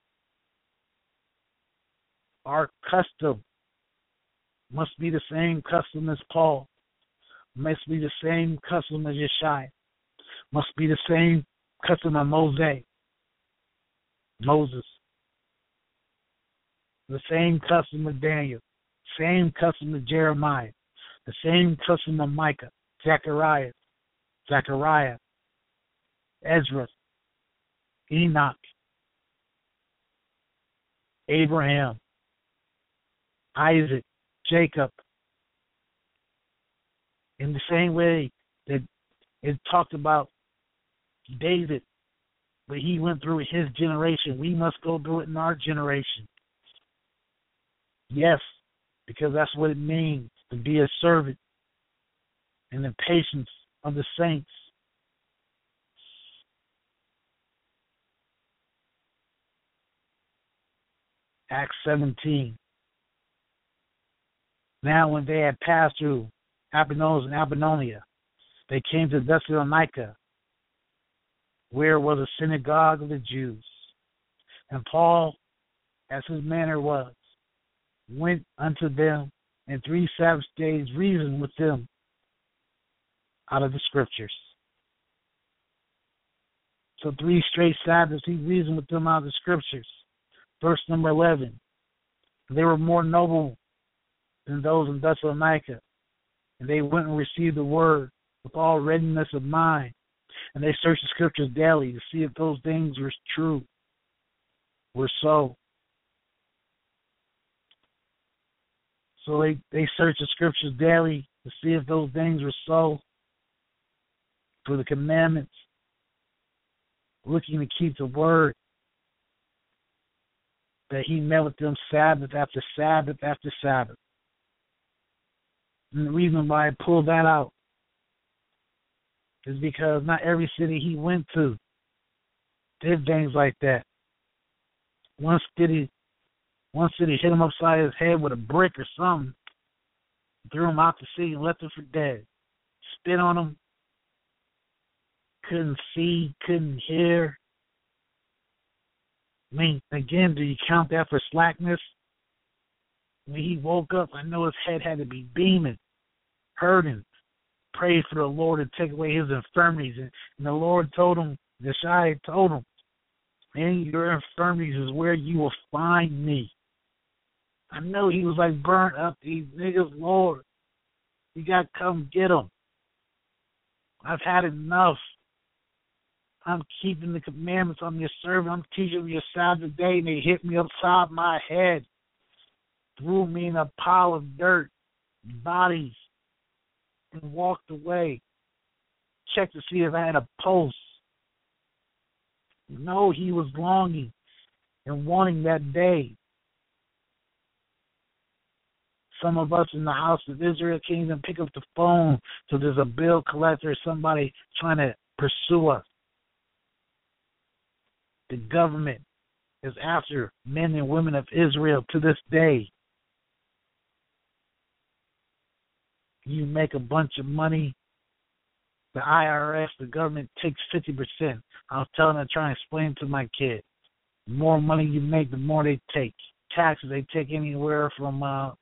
Our custom must be the same custom as Paul, must be the same custom as Yeshua, must be the same custom of Moses, the same custom of Daniel, same custom of Jeremiah, the same custom of Micah, Zechariah, Ezra, Enoch, Abraham, Isaac, Jacob. In the same way that it talked about David, but he went through his generation, we must go through it in our generation. Yes, because that's what it means to be a servant and the patience of the saints. Acts 17. Now when they had passed through Apinos and Apollonia, they came to Thessalonica, where was a synagogue of the Jews. And Paul, as his manner was, went unto them, and 3 Sabbath days reasoned with them out of the Scriptures. So 3 straight Sabbaths he reasoned with them out of the Scriptures. Verse number 11. They were more noble than those in Thessalonica, and they went and received the word with all readiness of mind, and they searched the Scriptures daily to see if those things were true, were so. So they searched the Scriptures daily to see if those things were so, for the commandments, looking to keep the word, that he met with them Sabbath after Sabbath after Sabbath. And the reason why I pulled that out is because not every city he went to did things like that. One city hit him upside his head with a brick or something, threw him out the city and left him for dead. Spit on him, couldn't see, couldn't hear. I mean, again, do you count that for slackness? When he woke up, I know his head had to be beaming, hurting. Prayed for the Lord to take away his infirmities. And the Lord told him, the Shai told him, in your infirmities is where you will find me. I know he was like, burnt up these niggas, Lord. You got to come get them. I've had enough. I'm keeping the commandments. I'm your servant. I'm teaching you your Sabbath day, and they hit me upside my head. Threw me in a pile of dirt, bodies. and walked away. Checked to see if I had a pulse. No, he was longing and wanting that day. Some of us in the house of Israel can't even pick up the phone, so there's a bill collector or somebody trying to pursue us. The government is after men and women of Israel to this day. You make a bunch of money, the IRS, the government takes 50%. I was telling them, trying to explain to my kid, the more money you make, the more they take. Taxes, they take anywhere from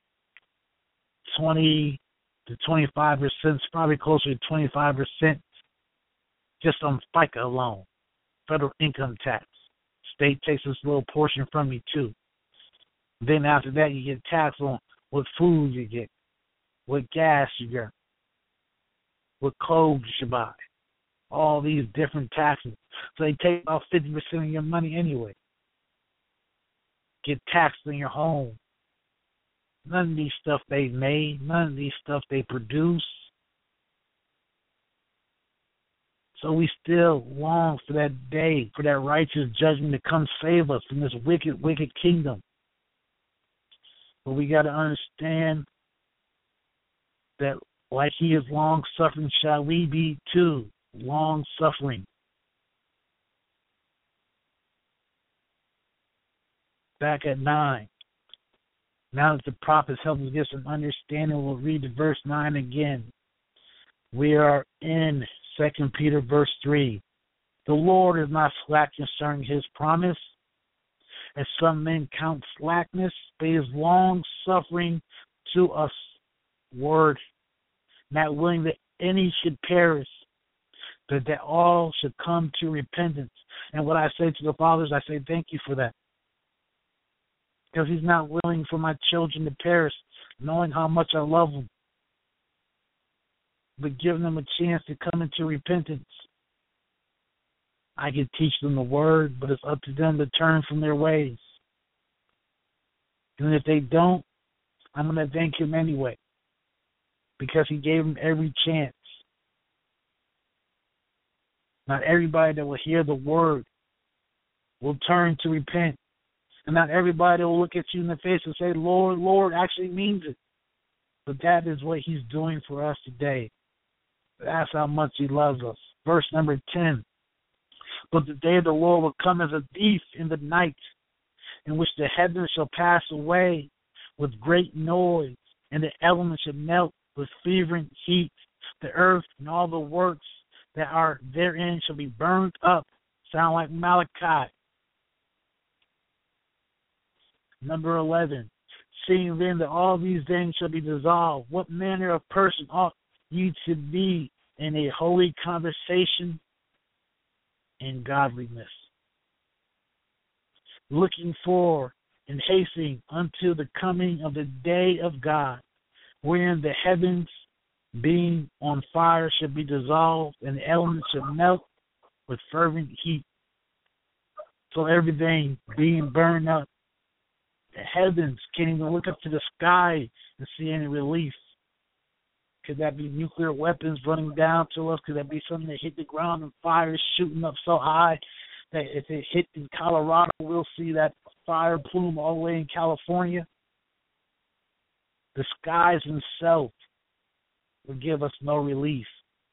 20 to 25%, it's probably closer to 25% just on FICA alone, federal income tax. State takes this little portion from you too. Then after that, you get taxed on what food you get, what gas you get, what clothes you should buy, all these different taxes. So they take about 50% of your money anyway. Get taxed on your home. None of these stuff they made, none of these stuff they produce. So we still long for that day, for that righteous judgment to come save us from this wicked, wicked kingdom. But we got to understand that like he is long-suffering, shall we be too long-suffering. Back at 9. Now that the prophets help us get some understanding, we'll read the verse 9 again. We are in 2 Peter verse 3. The Lord is not slack concerning his promise, as some men count slackness, but he is long-suffering to us, word, not willing that any should perish, but that all should come to repentance. And what I say to the fathers, I say thank you for that. Because he's not willing for my children to perish, knowing how much I love them, but giving them a chance to come into repentance. I can teach them the word, but it's up to them to turn from their ways. And if they don't, I'm going to thank him anyway, because he gave them every chance. Not everybody that will hear the word will turn to repent. And not everybody will look at you in the face and say, Lord, Lord, actually means it. But that is what he's doing for us today. That's how much he loves us. Verse number 10. But the day of the Lord will come as a thief in the night, in which the heavens shall pass away with great noise, and the elements shall melt with fervent heat. The earth and all the works that are therein shall be burned up. Sound like Malachi. Number 11, seeing then that all these things shall be dissolved, what manner of person ought you to be in a holy conversation and godliness, looking for and hastening unto the coming of the day of God, wherein the heavens being on fire shall be dissolved, and the elements shall melt with fervent heat. So everything being burned up, the heavens can't even look up to the sky and see any relief. Could that be nuclear weapons running down to us? Could that be something that hit the ground and fire is shooting up so high that if it hit in Colorado, we'll see that fire plume all the way in California? The skies themselves will give us no relief.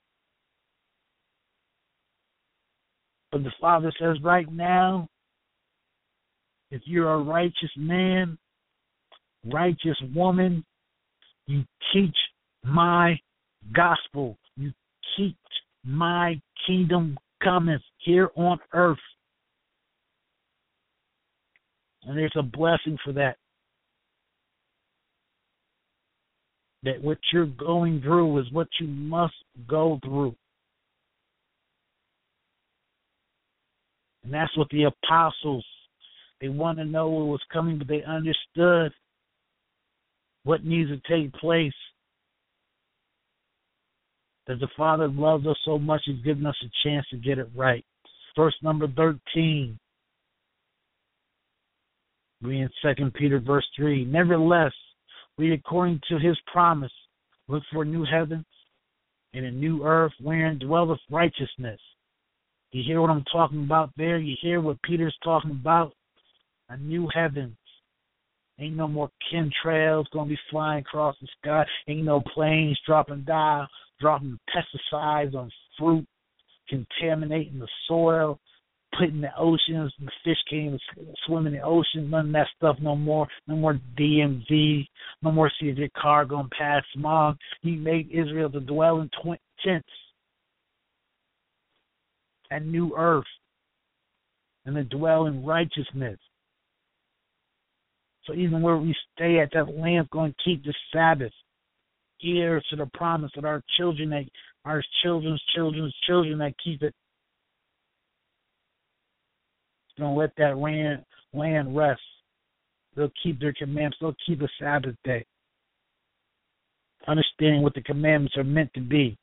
But the Father says right now, if you're a righteous man, righteous woman, you teach my gospel. You teach my kingdom coming here on earth. And there's a blessing for that. That what you're going through is what you must go through. And that's what the apostles, they want to know what was coming, but they understood what needs to take place. That the Father loves us so much, he's given us a chance to get it right. Verse number 13. We in 2 Peter verse 3. Nevertheless, we according to his promise look for new heavens In a new earth wherein dwelleth righteousness. You hear what I'm talking about there? You hear what Peter's talking about? A new heavens. Ain't no more chemtrails going to be flying across the sky. Ain't no planes dropping pesticides on fruit, contaminating the soil, putting the oceans, the fish can't even swim in the ocean, none of that stuff no more. No more DMV, no more see if your car going past smog. He made Israel to dwell in tents, and new earth, and to dwell in righteousness. So even where we stay at, that land's going to keep the Sabbath. Heirs to the promise that our children's children's children that keep it. Don't let that land rest. They'll keep their commandments. They'll keep a Sabbath day. Understanding what the commandments are meant to be.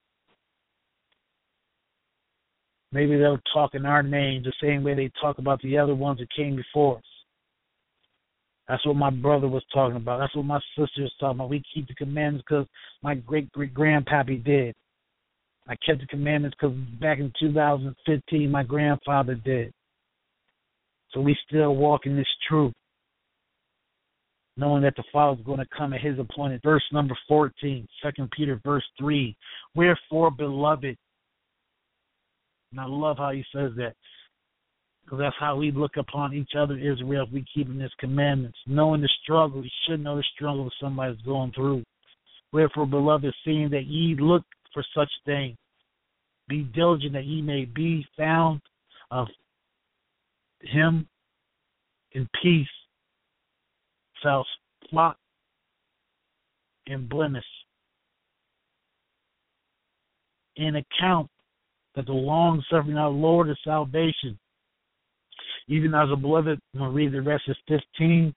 Maybe they'll talk in our name the same way they talk about the other ones that came before us. That's what my brother was talking about. That's what my sister was talking about. We keep the commandments because my great-great-grandpappy did. I kept the commandments because back in 2015, my grandfather did. So we still walk in this truth, knowing that the Father's going to come at his appointed. Verse number 14, 2 Peter verse 3. Wherefore, beloved, and I love how he says that, because that's how we look upon each other, Israel, if we keep his commandments. Knowing the struggle, you should know the struggle that somebody's going through. Wherefore, beloved, seeing that ye look for such things, be diligent that ye may be found of him in peace, without spot and blemish, in account that the long suffering of our Lord is salvation. Even as a beloved, I'm going to read the rest of 15.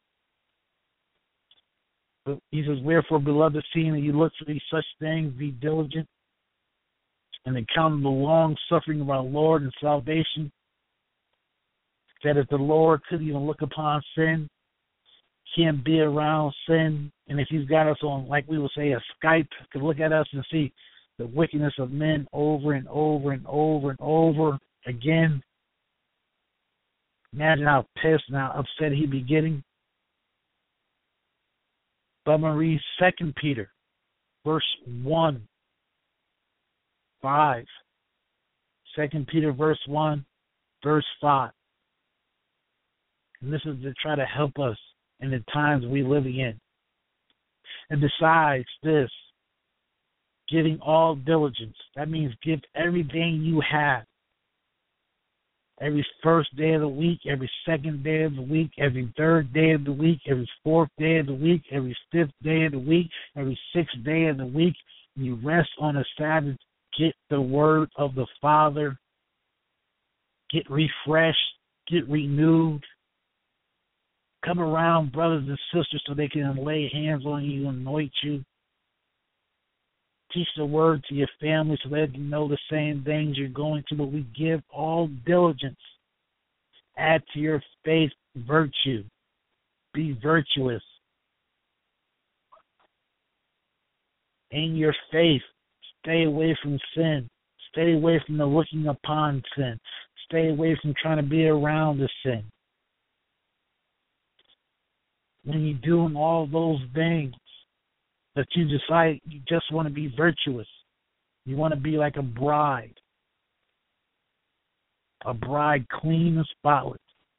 But he says, wherefore, beloved, seeing that you look for these such things, be diligent, and account of the long suffering of our Lord and salvation, that if the Lord could even look upon sin, can't be around sin, and if he's got us on, like we would say, a Skype, could look at us and see the wickedness of men over and over and over and over again. Imagine how pissed and how upset he'd be getting. But I'm going to read 2 Peter, verse 1, 5. 2 Peter, verse 1, verse 5. And this is to try to help us in the times we're living in. And besides this, giving all diligence. That means give everything you have. Every first day of the week, every second day of the week, every third day of the week, every fourth day of the week, every fifth day of the week, every sixth day of the week. You rest on the Sabbath. Get the word of the Father. Get refreshed. Get renewed. Come around brothers and sisters so they can lay hands on you and anoint you. Teach the word to your family so they can know the same things you're going through. But we give all diligence. Add to your faith virtue. Be virtuous. In your faith, stay away from sin. Stay away from the looking upon sin. Stay away from trying to be around the sin. When you're doing all those things that you decide you just want to be virtuous. You want to be like a bride. A bride clean and spotless.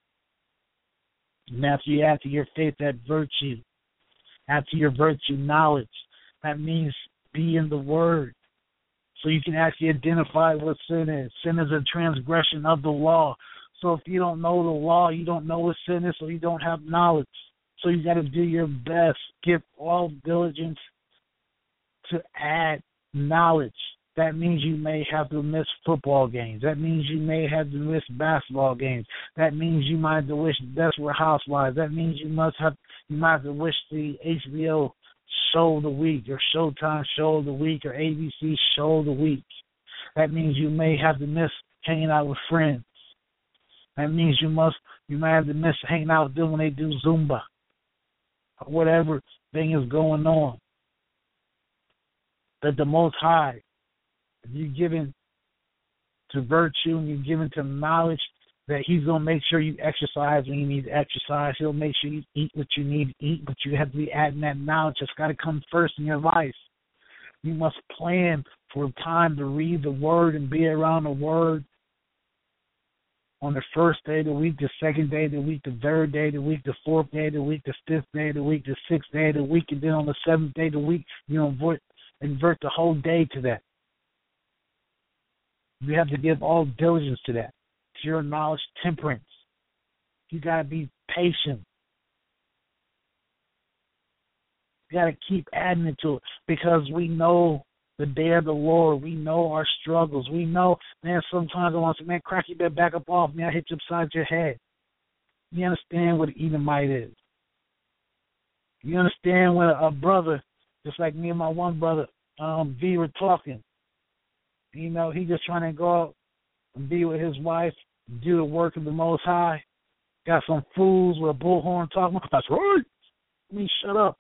And after you add to your faith that virtue, add to your virtue knowledge. That means be in the Word. So you can actually identify what sin is. Sin is a transgression of the law. So if you don't know the law, you don't know what sin is, so you don't have knowledge. So you got to do your best. Give all diligence to add knowledge. That means you may have to miss football games. That means you may have to miss basketball games. That means you might have to wish Desperate Housewives. That means you might have to wish the HBO show of the week or Showtime show of the week or ABC show of the week. That means you may have to miss hanging out with friends. That means you might have to miss hanging out with them when they do Zumba or whatever thing is going on. That the Most High If you're given to virtue and you're given to knowledge, that he's going to make sure you exercise when you need to exercise. He'll make sure you eat what you need to eat, but you have to be adding that knowledge. It's got to come first in your life. You must plan for time to read the Word and be around the Word on the first day of the week, the second day of the week, the third day of the week, the fourth day of the week, the fifth day of the week, the sixth day of the week, and then on the seventh day of the week, you invert the whole day to that. You have to give all diligence to that. To your knowledge, temperance. You got to be patient. You got to keep adding it to it because we know the day of the Lord. We know our struggles. We know, man, sometimes I want to say, man, crack, you better back up off me. I hit you upside your head. You understand what an Edomite is. You understand when a brother, just like me and my one brother, V, were talking. You know, he just trying to go out and be with his wife, do the work of the Most High. Got some fools with a bullhorn talking. That's right. I mean, shut up.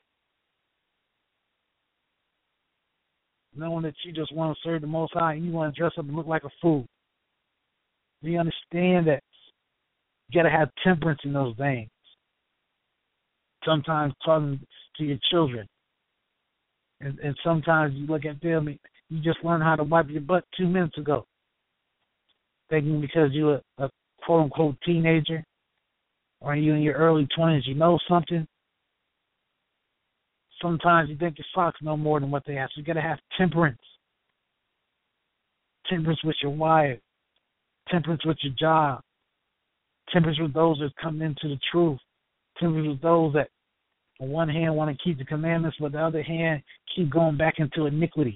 Knowing that you just want to serve the Most High and you want to dress up and look like a fool. You understand that you got to have temperance in those things. Sometimes talking to your children. And sometimes you look at them, you just learned how to wipe your butt 2 minutes ago. Thinking because you're a quote-unquote teenager or you in your early 20s, you know something. Sometimes you think your socks know more than what they have. So you got to have temperance. Temperance with your wife. Temperance with your job. Temperance with those that come into the truth. Temperance with those that, on one hand, want to keep the commandments, but on the other hand, keep going back into iniquity.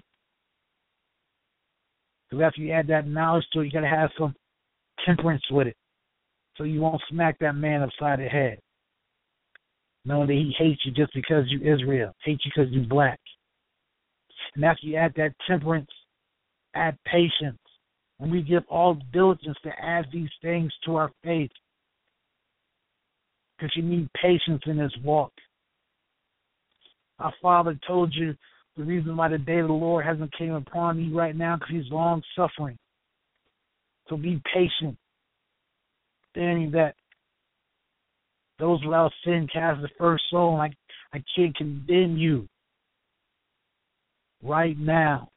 So after you add that knowledge to it, you got to have some temperance with it. So you won't smack that man upside the head. Knowing that he hates you just because you Israel. Hates you because you black. And after you add that temperance, add patience. And we give all diligence to add these things to our faith. Because you need patience in this walk. Our Father told you the reason why the day of the Lord hasn't came upon you right now because he's long suffering. So be patient. Understanding that those without sin cast the first soul. And I can't condemn you right now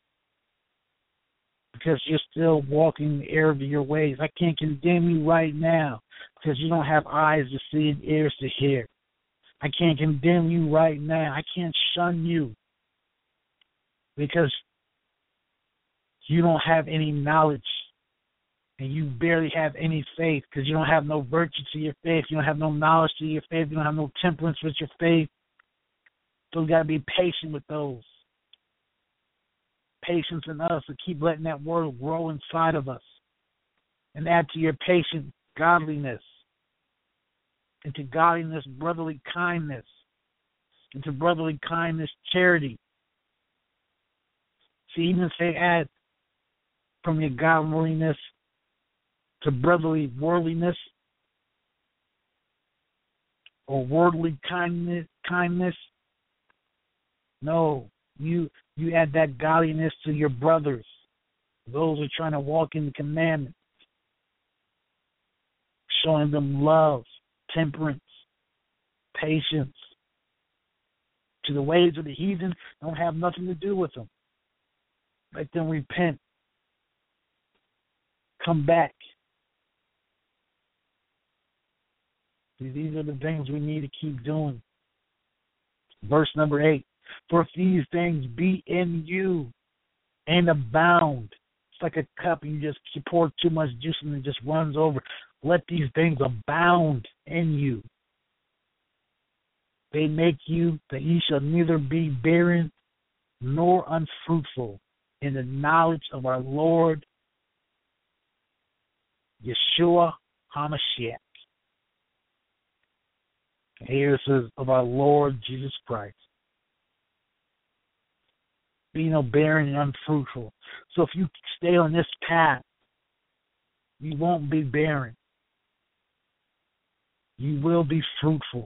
because you're still walking the error of your ways. I can't condemn you right now because you don't have eyes to see and ears to hear. I can't condemn you right now. I can't shun you because you don't have any knowledge and you barely have any faith because you don't have no virtue to your faith. You don't have no knowledge to your faith. You don't have no temperance with your faith. So you got to be patient with those. Patience in us to keep letting that word grow inside of us. And add to your patience godliness. And to godliness, brotherly kindness. And to brotherly kindness, charity. See, even if they add from your godliness to brotherly worldliness or worldly kindness. No, you add that godliness to your brothers. Those who are trying to walk in the commandments. Showing them love, temperance, patience. To the ways of the heathen, don't have nothing to do with them. Let them repent. Come back. These are the things we need to keep doing. Verse number 8. For if these things be in you and abound, it's like a cup and you pour too much juice and it just runs over. Let these things abound in you. They make you that ye shall neither be barren nor unfruitful in the knowledge of our Lord Yeshua HaMashiach. Here it says of our Lord Jesus Christ. Be no barren and unfruitful. So if you stay on this path, you won't be barren. You will be fruitful.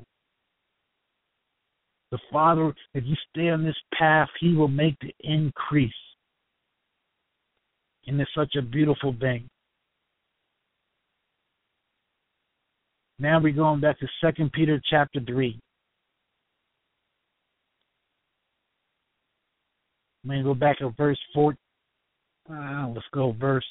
The Father, if you stay on this path, He will make the increase. And it's such a beautiful thing. Now we're going back to 2 Peter chapter 3. I'm going to go back to verse 4. Let's go verse.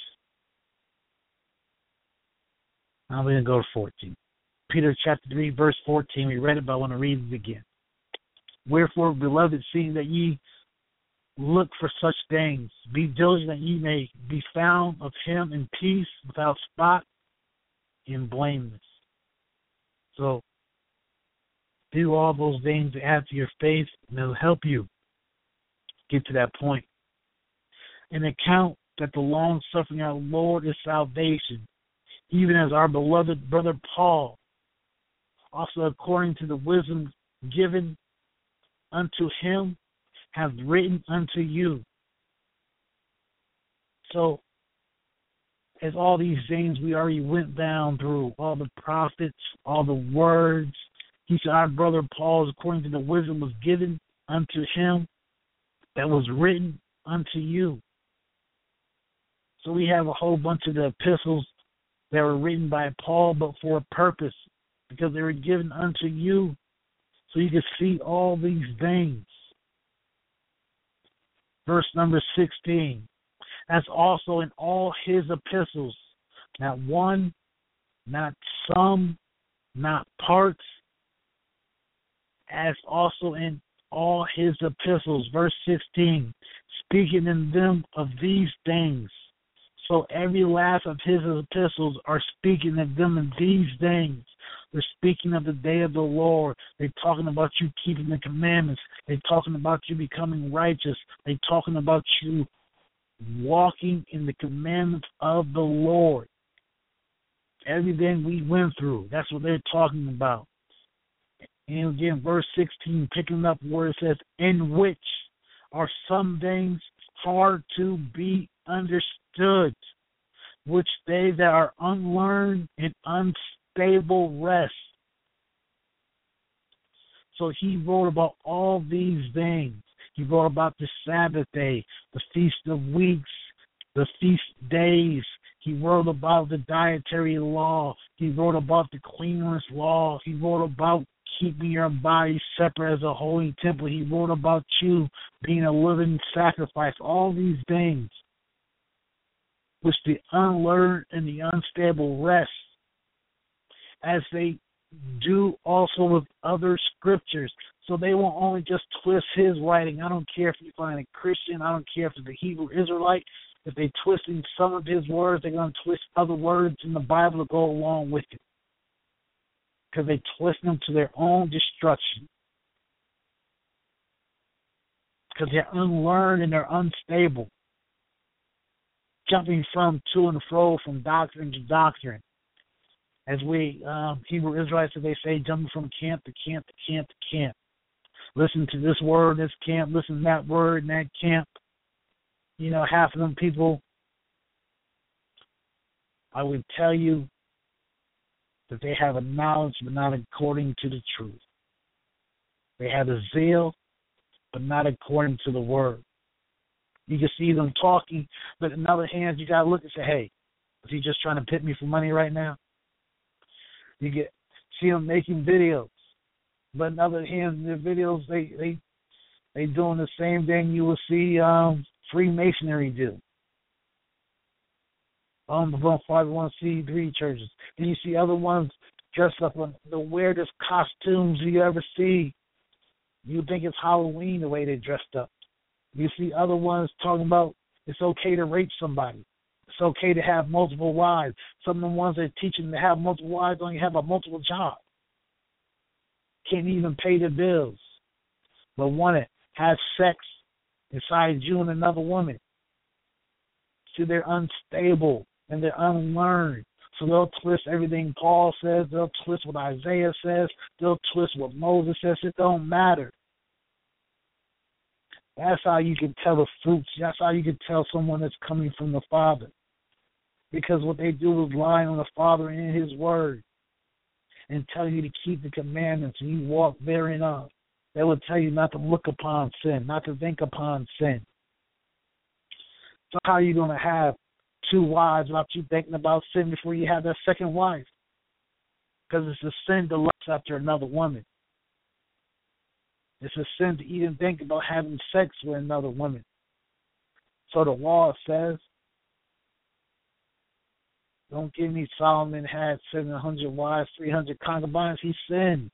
I'm going to go to 14. Peter chapter 3, verse 14. We read it, but I want to read it again. Wherefore, beloved, seeing that ye look for such things, be diligent that ye may be found of him in peace, without spot, and blameless. So, do all those things that add to your faith, and it'll help you get to that point. And account that the long suffering of our Lord is salvation, even as our beloved brother Paul, also according to the wisdom given unto him, have written unto you. So, as all these things we already went down through, all the prophets, all the words, he said, our brother Paul, according to the wisdom was given unto him, that was written unto you. So we have a whole bunch of the epistles that were written by Paul, but for a purpose, because they were given unto you, so you can see all these things. Verse number 16. As also in all his epistles, not one, not some, not parts, as also in all his epistles. Verse 16. Speaking in them of these things. So every last of his epistles are speaking of them and these things. They're speaking of the day of the Lord. They're talking about you keeping the commandments. They're talking about you becoming righteous. They're talking about you walking in the commandments of the Lord. Everything we went through, that's what they're talking about. And again, verse 16, picking up where it says, in which are some things hard to be understood, which they that are unlearned and unstable rest. So he wrote about all these things. He wrote about the Sabbath day, the Feast of Weeks, the feast days. He wrote about the dietary law. He wrote about the cleanliness law. He wrote about keeping your body separate as a holy temple. He wrote about you being a living sacrifice. All these things, which the unlearned and the unstable rest, as they do also with other scriptures. So they won't only just twist his writing. I don't care if you find a Christian. I don't care if it's a Hebrew Israelite. If they're twisting some of his words, they're going to twist other words in the Bible to go along with it, because they twist them to their own destruction. Because they're unlearned and they're unstable, jumping from to and fro from doctrine to doctrine. As we Hebrew Israelites, as they say, jumping from camp to camp to camp to camp. Listen to this word, this camp. Listen to that word in that camp. You know, half of them people, I would tell you that they have a knowledge, but not according to the truth. They have a zeal, but not according to the word. You can see them talking, but on the other hand, you got to look and say, hey, is he just trying to pit me for money right now? You see them making videos, but on the other hand, their videos, they doing the same thing you will see Freemasonry do. The 501c3 churches. Then you see other ones dressed up in the weirdest costumes you ever see. You think it's Halloween the way they dressed up. You see other ones talking about it's okay to rape somebody. It's okay to have multiple wives. Some of the ones that are teaching to have multiple wives don't even have a multiple job. Can't even pay their bills. But want to have sex inside you and another woman. See, they're unstable and they're unlearned. So they'll twist everything Paul says. They'll twist what Isaiah says. They'll twist what Moses says. It don't matter. That's how you can tell the fruits. That's how you can tell someone that's coming from the Father. Because what they do is lie on the Father and His Word and tell you to keep the commandments and you walk therein of. They will tell you not to look upon sin, not to think upon sin. So how are you going to have 2 wives without you thinking about sin before you have that second wife. Because it's a sin to lust after another woman. It's a sin to even think about having sex with another woman. So the law says, don't give me Solomon had 700 wives, 300 concubines. He sinned.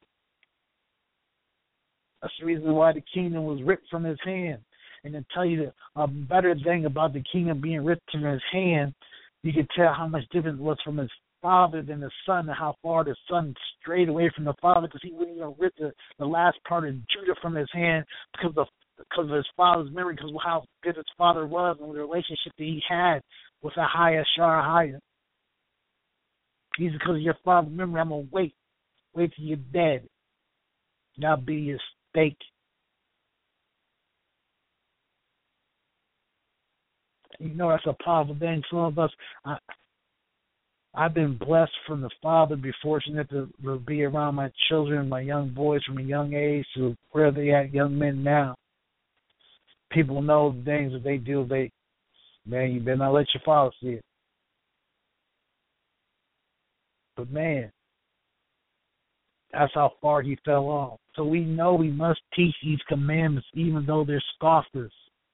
That's the reason why the kingdom was ripped from his hand. And to tell you a better thing about the kingdom being ripped from his hand, you can tell how much different it was from his father than the son, and how far the son strayed away from the father, because he wouldn't even rip the last part of Judah from his hand because of his father's memory, because of how good his father was and the relationship that he had with Ahiah, Sharahiah. He's because of your father's memory, I'm going to wait till you're dead. And I'll be your steak. You know, that's a powerful thing. Some of us, I've been blessed from the Father, be fortunate to be around my children, my young boys from a young age to where they at, young men now. People know the things that they do. Man, you better not let your father see it. But man, that's how far he fell off. So we know we must teach these commandments even though they're scoffers.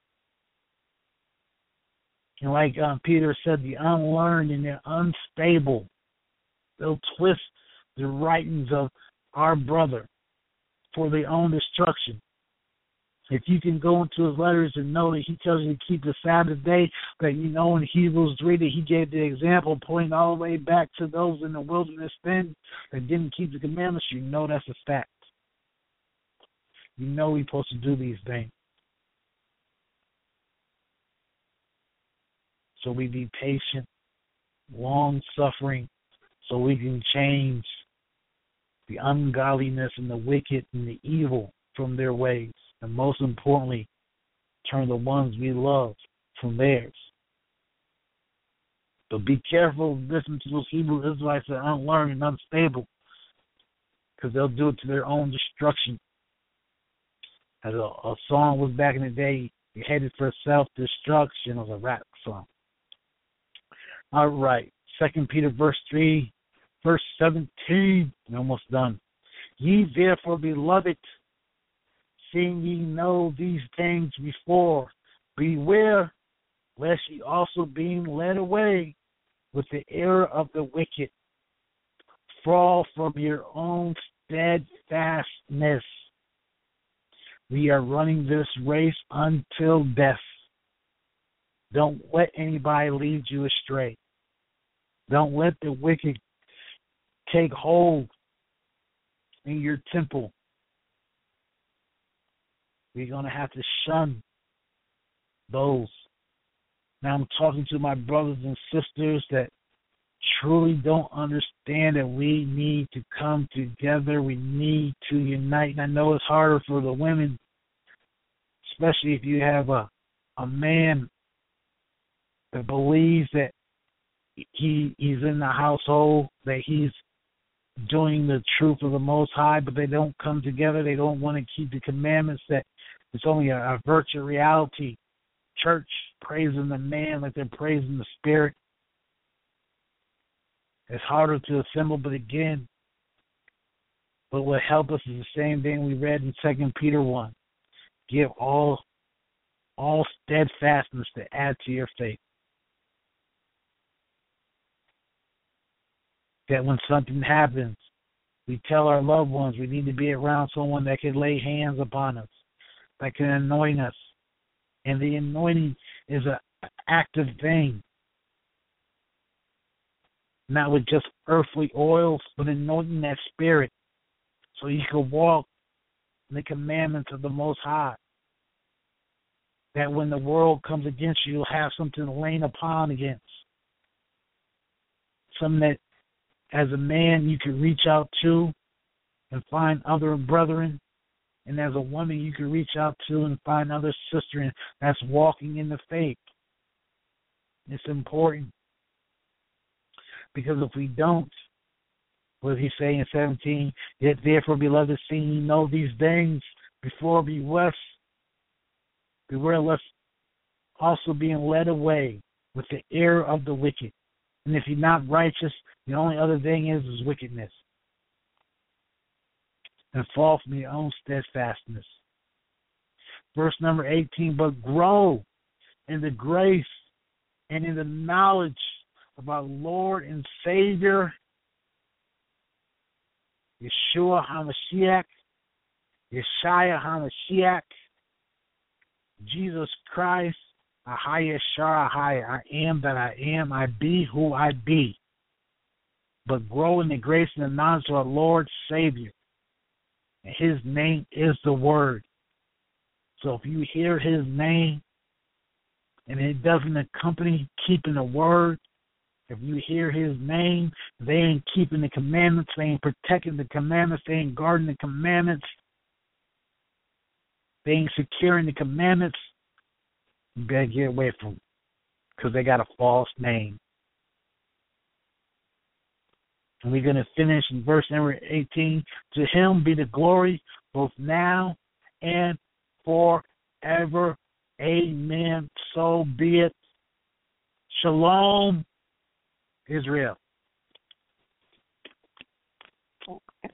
And like Peter said, the unlearned and the unstable, they'll twist the writings of our brother for their own destruction. If you can go into his letters and know that he tells you to keep the Sabbath day, but you know in Hebrews 3 that he gave the example pointing all the way back to those in the wilderness then that didn't keep the commandments, you know that's a fact. You know we're supposed to do these things. So we be patient, long-suffering, so we can change the ungodliness and the wicked and the evil from their ways. And most importantly, turn the ones we love from theirs. So be careful listening to those Hebrew Israelites that are unlearned and unstable, because they'll do it to their own destruction. As a song was back in the day, you're headed for self-destruction. It was a rap song. All right, 2 Peter verse 3, verse 17. We're almost done. Ye therefore, beloved, seeing ye know these things before, beware lest ye also being led away with the error of the wicked, fall from your own steadfastness. We are running this race until death. Don't let anybody lead you astray. Don't let the wicked take hold in your temple. We're going to have to shun those. Now I'm talking to my brothers and sisters that truly don't understand that we need to come together. We need to unite. And I know it's harder for the women, especially if you have a man that believes that he's in the household, that he's doing the truth of the Most High, but they don't come together. They don't want to keep the commandments, that it's only a virtual reality. Church praising the man like they're praising the spirit. It's harder to assemble, but again, what will help us is the same thing we read in 2 Peter 1. Give all steadfastness to add to your faith. That when something happens, we tell our loved ones we need to be around someone that can lay hands upon us, that can anoint us. And the anointing is an active thing. Not with just earthly oils, but anointing that spirit so you can walk in the commandments of the Most High. That when the world comes against you, you'll have something to lean upon against. Something that, as a man, you can reach out to and find other brethren. And as a woman, you can reach out to and find other sister that's walking in the faith. It's important. Because if we don't, what did he say in 17? Yet therefore, beloved, seeing you know these things before, beware lest also being led away with the ear of the wicked. And if you're not righteous, the only other thing is wickedness. And fall from your own steadfastness. Verse number 18, but grow in the grace and in the knowledge of our Lord and Savior, Yeshua HaMashiach, Yeshua HaMashiach, Jesus Christ, Ahai Yeshar Ahai, I am that I am, I be who I be. But grow in the grace and the knowledge of our Lord Savior. And His name is the Word. So if you hear His name and it doesn't accompany keeping the Word, if you hear His name, they ain't keeping the commandments, they ain't protecting the commandments, they ain't guarding the commandments, they ain't securing the commandments, you better get away from them because they got a false name. And we're going to finish in verse number 18. To Him be the glory both now and forever. Amen. So be it. Shalom, Israel.